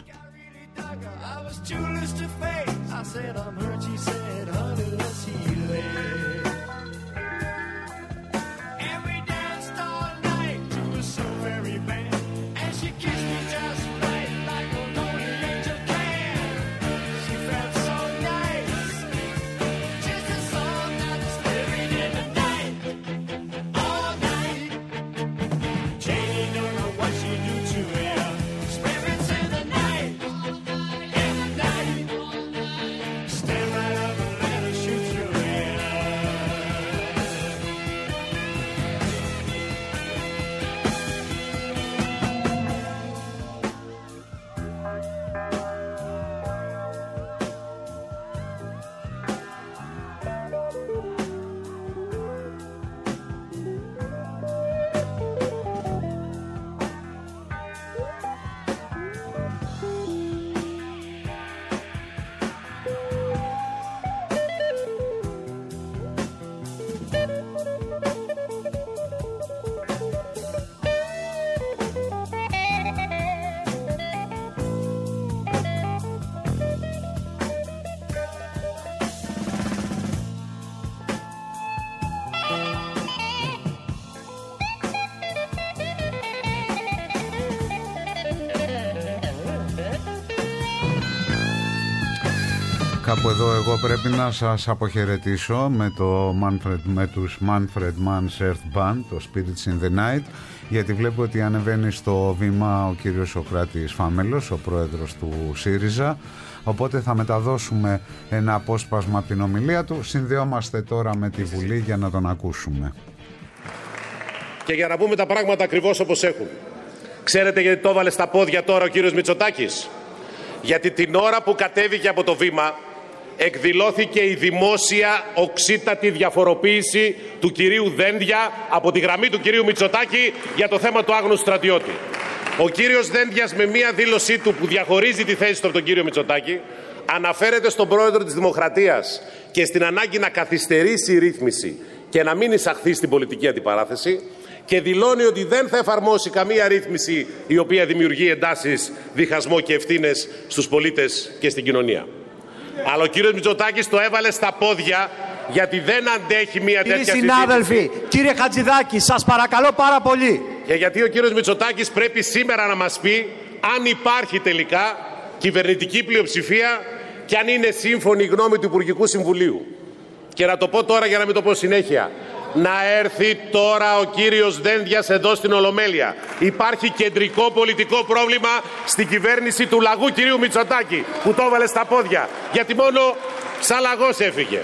Κάπου εδώ εγώ πρέπει να σας αποχαιρετήσω με, το Manfred, με τους Manfred Mann's Earth Band, το Spirits in the Night, γιατί βλέπω ότι ανεβαίνει στο βήμα ο κύριος Σωκράτης Φάμελος, ο πρόεδρος του ΣΥΡΙΖΑ, οπότε θα μεταδώσουμε ένα απόσπασμα από την ομιλία του. Συνδεόμαστε τώρα με τη Βουλή για να τον ακούσουμε. Και για να πούμε τα πράγματα ακριβώς όπως έχουν. Ξέρετε γιατί το έβαλε στα πόδια τώρα ο κύριος Μητσοτάκης? Γιατί την ώρα που κατέβηκε από το βήμα εκδηλώθηκε η δημόσια οξύτατη διαφοροποίηση του κυρίου Δένδια από τη γραμμή του κυρίου Μητσοτάκη για το θέμα του άγνωστου στρατιώτη. Ο κύριος Δένδιας με μία δήλωσή του που διαχωρίζει τη θέση του από τον κύριο Μητσοτάκη αναφέρεται στον πρόεδρο της Δημοκρατίας και στην ανάγκη να καθυστερήσει η ρύθμιση και να μην εισαχθεί στην πολιτική αντιπαράθεση, και δηλώνει ότι δεν θα εφαρμόσει καμία ρύθμιση η οποία δημιουργεί εντάσεις, διχασμό και ευθύνες στους πολίτες και στην κοινωνία. Αλλά ο κύριος Μητσοτάκης το έβαλε στα πόδια γιατί δεν αντέχει μια τέτοια συζήτηση. Κύριοι συνάδελφοι, κύριε Χατζηδάκη, σας παρακαλώ πάρα πολύ. Και γιατί ο κύριος Μητσοτάκης πρέπει σήμερα να μας πει αν υπάρχει τελικά κυβερνητική πλειοψηφία και αν είναι σύμφωνη η γνώμη του Υπουργικού Συμβουλίου. Και να το πω τώρα για να μην το πω συνέχεια. να έρθει τώρα ο κύριος Δένδιας εδώ στην Ολομέλεια. Υπάρχει κεντρικό πολιτικό πρόβλημα στην κυβέρνηση του λαγού κυρίου Μητσοτάκη, που το έβαλε στα πόδια, γιατί μόνο σαν λαγός έφυγε.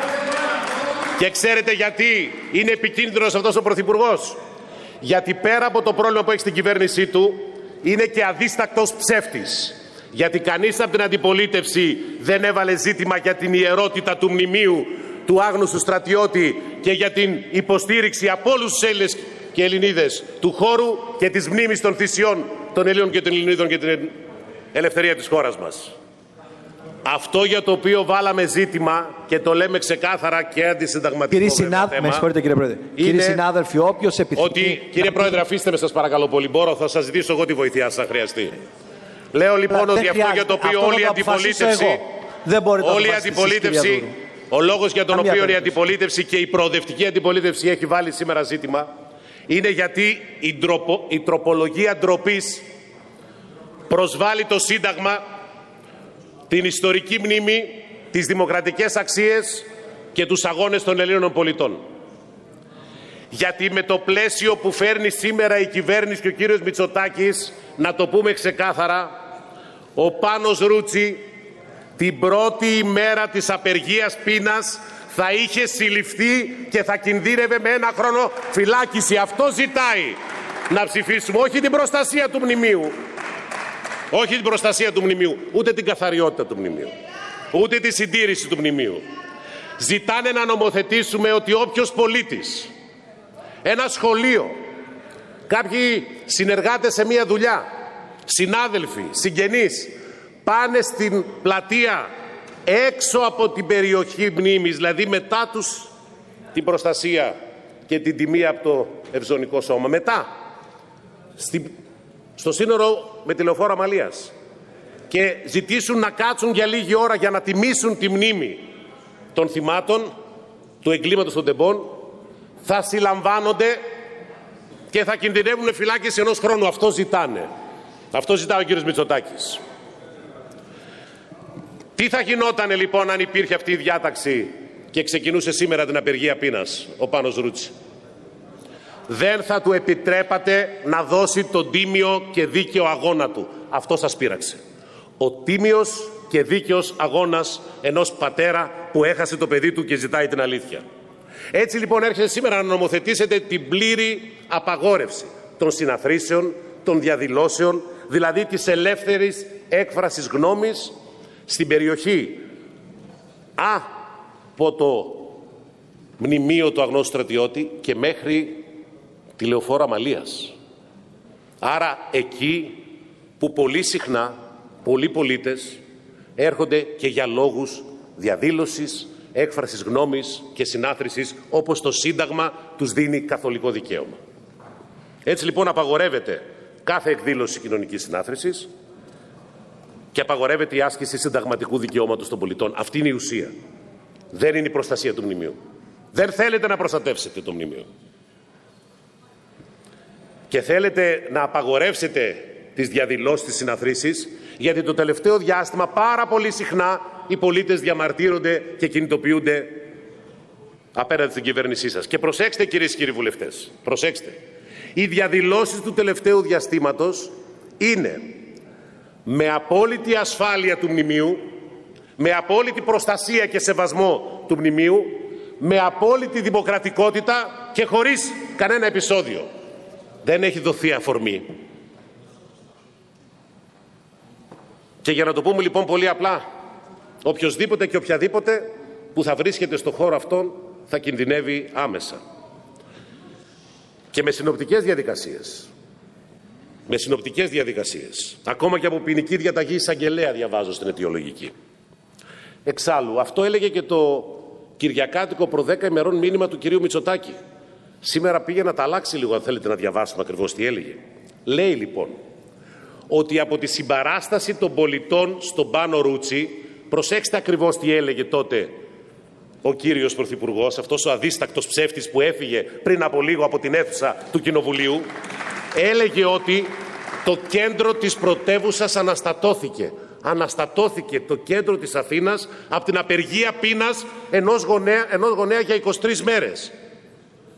Και ξέρετε γιατί είναι επικίνδυνος αυτός ο πρωθυπουργός? Γιατί πέρα από το πρόβλημα που έχει στην κυβέρνησή του, είναι και αδίστακτος ψεύτης. Γιατί κανείς από την αντιπολίτευση δεν έβαλε ζήτημα για την ιερότητα του μνημείου του άγνωστου στρατιώτη και για την υποστήριξη από όλους τους Έλληνες και Ελληνίδες του χώρου και της μνήμης των θυσιών των Ελλήνων και των Ελληνίδων για την ελευθερία της χώρας μας. Αυτό για το οποίο βάλαμε ζήτημα και το λέμε ξεκάθαρα και αντισυνταγματικό. Κύριε συνάδελφοι, με συγχωρείτε κύριε Πρόεδρε. Κύριε συνάδελφοι, όποιος επιθυμεί. Ότι, κύριε Πρόεδρε, αφήστε με σας παρακαλώ πολύ. Μπορώ, θα σας ζητήσω εγώ τη βοήθειά σας αν χρειαστεί. Λέω λοιπόν ότι αυτό για το οποίο όλη η αντιπολίτευση. Όλη η αντιπολίτευση. Ο λόγος για τον οποίο περίπτωση. η αντιπολίτευση και η προοδευτική αντιπολίτευση έχει βάλει σήμερα ζήτημα είναι γιατί η, ντροπο, η τροπολογία ντροπής προσβάλλει το Σύνταγμα, την ιστορική μνήμη, τις δημοκρατικές αξίες και τους αγώνες των Ελλήνων πολιτών. Γιατί με το πλαίσιο που φέρνει σήμερα η κυβέρνηση και ο κύριος Μητσοτάκης, να το πούμε ξεκάθαρα, ο Πάνος Ρούτσι την πρώτη ημέρα της απεργίας πείνας θα είχε συλληφθεί και θα κινδύνευε με ένα χρόνο φυλάκιση. Αυτό ζητάει να ψηφίσουμε, όχι την προστασία του μνημείου. Όχι την προστασία του μνημείου, ούτε την καθαριότητα του μνημείου, ούτε τη συντήρηση του μνημείου. Ζητάνε να νομοθετήσουμε ότι όποιος πολίτης, ένα σχολείο, κάποιοι συνεργάτες σε μία δουλειά, συνάδελφοι, συγγενείς, πάνε στην πλατεία έξω από την περιοχή μνήμης, δηλαδή μετά τους την προστασία και την τιμή από το Ευζωνικό Σώμα, μετά στη, στο σύνορο με τη λεωφόρο Αμαλίας, και ζητήσουν να κάτσουν για λίγη ώρα για να τιμήσουν τη μνήμη των θυμάτων του εγκλήματος των τεμπών, θα συλλαμβάνονται και θα κινδυνεύουν φυλάκιση ενός χρόνου. Αυτό ζητάνε. Αυτό ζητάει ο κύριος Μητσοτάκης. Τι θα γινότανε λοιπόν αν υπήρχε αυτή η διάταξη και ξεκινούσε σήμερα την απεργία πείνας ο Πάνος Ρούτσι? Δεν θα του επιτρέπατε να δώσει τον τίμιο και δίκαιο αγώνα του. Αυτό σας πείραξε. Ο τίμιος και δίκαιος αγώνας ενός πατέρα που έχασε το παιδί του και ζητάει την αλήθεια. Έτσι λοιπόν έρχεται σήμερα να νομοθετήσετε την πλήρη απαγόρευση των συναθρήσεων, των διαδηλώσεων, δηλαδή της ελεύθερης έκφρασης γνώμης στην περιοχή από το μνημείο του αγνώστου στρατιώτη και μέχρι τη λεωφόρο Αμαλίας. Άρα εκεί που πολύ συχνά πολλοί πολίτες έρχονται και για λόγους διαδήλωσης, έκφρασης γνώμης και συνάθρησης, όπως το Σύνταγμα τους δίνει καθολικό δικαίωμα. Έτσι λοιπόν απαγορεύεται κάθε εκδήλωση κοινωνικής συνάθρησης και απαγορεύεται η άσκηση συνταγματικού δικαιώματος των πολιτών. Αυτή είναι η ουσία. Δεν είναι η προστασία του μνημείου. Δεν θέλετε να προστατεύσετε το μνημείο. Και θέλετε να απαγορεύσετε τις διαδηλώσεις, τις συναθρήσεις, γιατί το τελευταίο διάστημα πάρα πολύ συχνά οι πολίτες διαμαρτύρονται και κινητοποιούνται απέναντι στην κυβέρνησή σας. Και προσέξτε κυρίες και κύριοι βουλευτές, προσέξτε. Οι διαδηλώσεις του τελευταίου διαστήματος είναι με απόλυτη ασφάλεια του μνημείου, με απόλυτη προστασία και σεβασμό του μνημείου, με απόλυτη δημοκρατικότητα και χωρίς κανένα επεισόδιο. Δεν έχει δοθεί αφορμή. Και για να το πούμε λοιπόν πολύ απλά, οποιοσδήποτε και οποιαδήποτε που θα βρίσκεται στο χώρο αυτόν θα κινδυνεύει άμεσα. Και με συνοπτικές διαδικασίες. Με συνοπτικές διαδικασίες. Ακόμα και από ποινική διαταγή εισαγγελέα διαβάζω στην αιτιολογική. Εξάλλου, αυτό έλεγε και το κυριακάτικο προ δέκα ημερών μήνυμα του κυρίου Μητσοτάκη. Σήμερα πήγε να τα αλλάξει λίγο, αν θέλετε να διαβάσουμε ακριβώς τι έλεγε. Λέει λοιπόν ότι από τη συμπαράσταση των πολιτών στον Πάνο Ρούτσι, προσέξτε ακριβώς τι έλεγε τότε ο κύριος Πρωθυπουργός, αυτός ο αδίστακτος ψεύτης που έφυγε πριν από λίγο από την αίθουσα του Κοινοβουλίου, έλεγε ότι το κέντρο της πρωτεύουσας αναστατώθηκε. Αναστατώθηκε το κέντρο της Αθήνας από την απεργία πείνας ενός γονέα, ενός γονέα για είκοσι τρεις μέρες.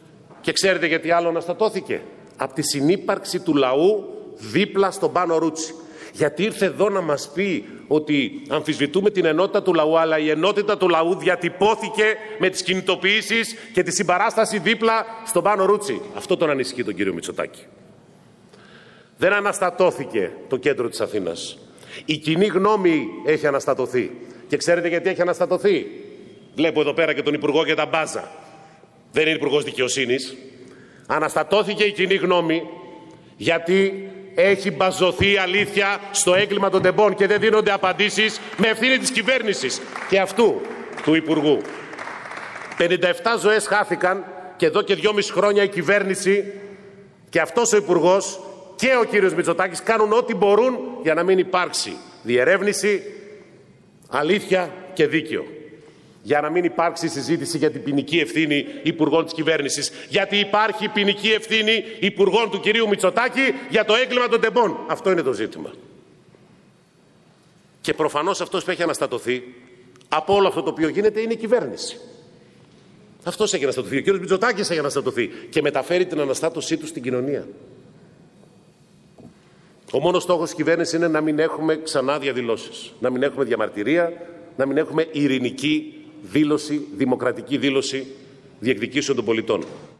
Και ξέρετε γιατί άλλο αναστατώθηκε? Από τη συνύπαρξη του λαού δίπλα στον Πάνο Ρούτσι. Γιατί ήρθε εδώ να μας πει ότι αμφισβητούμε την ενότητα του λαού, αλλά η ενότητα του λαού διατυπώθηκε με τις κινητοποιήσεις και τη συμπαράσταση δίπλα στον Πάνο Ρούτσι. Αυτό τον ανησυχεί τον κύριο Μητσοτάκη. Δεν αναστατώθηκε το κέντρο της Αθήνας. Η κοινή γνώμη έχει αναστατωθεί. Και ξέρετε γιατί έχει αναστατωθεί? Βλέπω εδώ πέρα και τον Υπουργό και τα μπάζα. Δεν είναι Υπουργός Δικαιοσύνης. Αναστατώθηκε η κοινή γνώμη γιατί έχει μπαζωθεί η αλήθεια στο έγκλημα των τεμπών και δεν δίνονται απαντήσεις με ευθύνη της κυβέρνησης και αυτού του Υπουργού. πενήντα επτά ζωές χάθηκαν και εδώ και δυόμιση χρόνια η κυβέρνηση και αυτός ο Υπουργός και ο κύριος Μητσοτάκης κάνουν ό,τι μπορούν για να μην υπάρξει διερεύνηση, αλήθεια και δίκαιο. Για να μην υπάρξει συζήτηση για την ποινική ευθύνη υπουργών της κυβέρνησης. Γιατί υπάρχει ποινική ευθύνη υπουργών του κυρίου Μητσοτάκη για το έγκλημα των τεμπών. Αυτό είναι το ζήτημα. Και προφανώς αυτός που έχει αναστατωθεί από όλο αυτό το οποίο γίνεται είναι η κυβέρνηση. Αυτός έχει αναστατωθεί. Ο κύριος Μητσοτάκης έχει αναστατωθεί και μεταφέρει την αναστάτωσή του στην κοινωνία. Ο μόνος στόχος της κυβέρνησης είναι να μην έχουμε ξανά διαδηλώσεις. Να μην έχουμε διαμαρτυρία, να μην έχουμε ειρηνική δήλωση, δημοκρατική δήλωση διεκδικήσεων των πολιτών.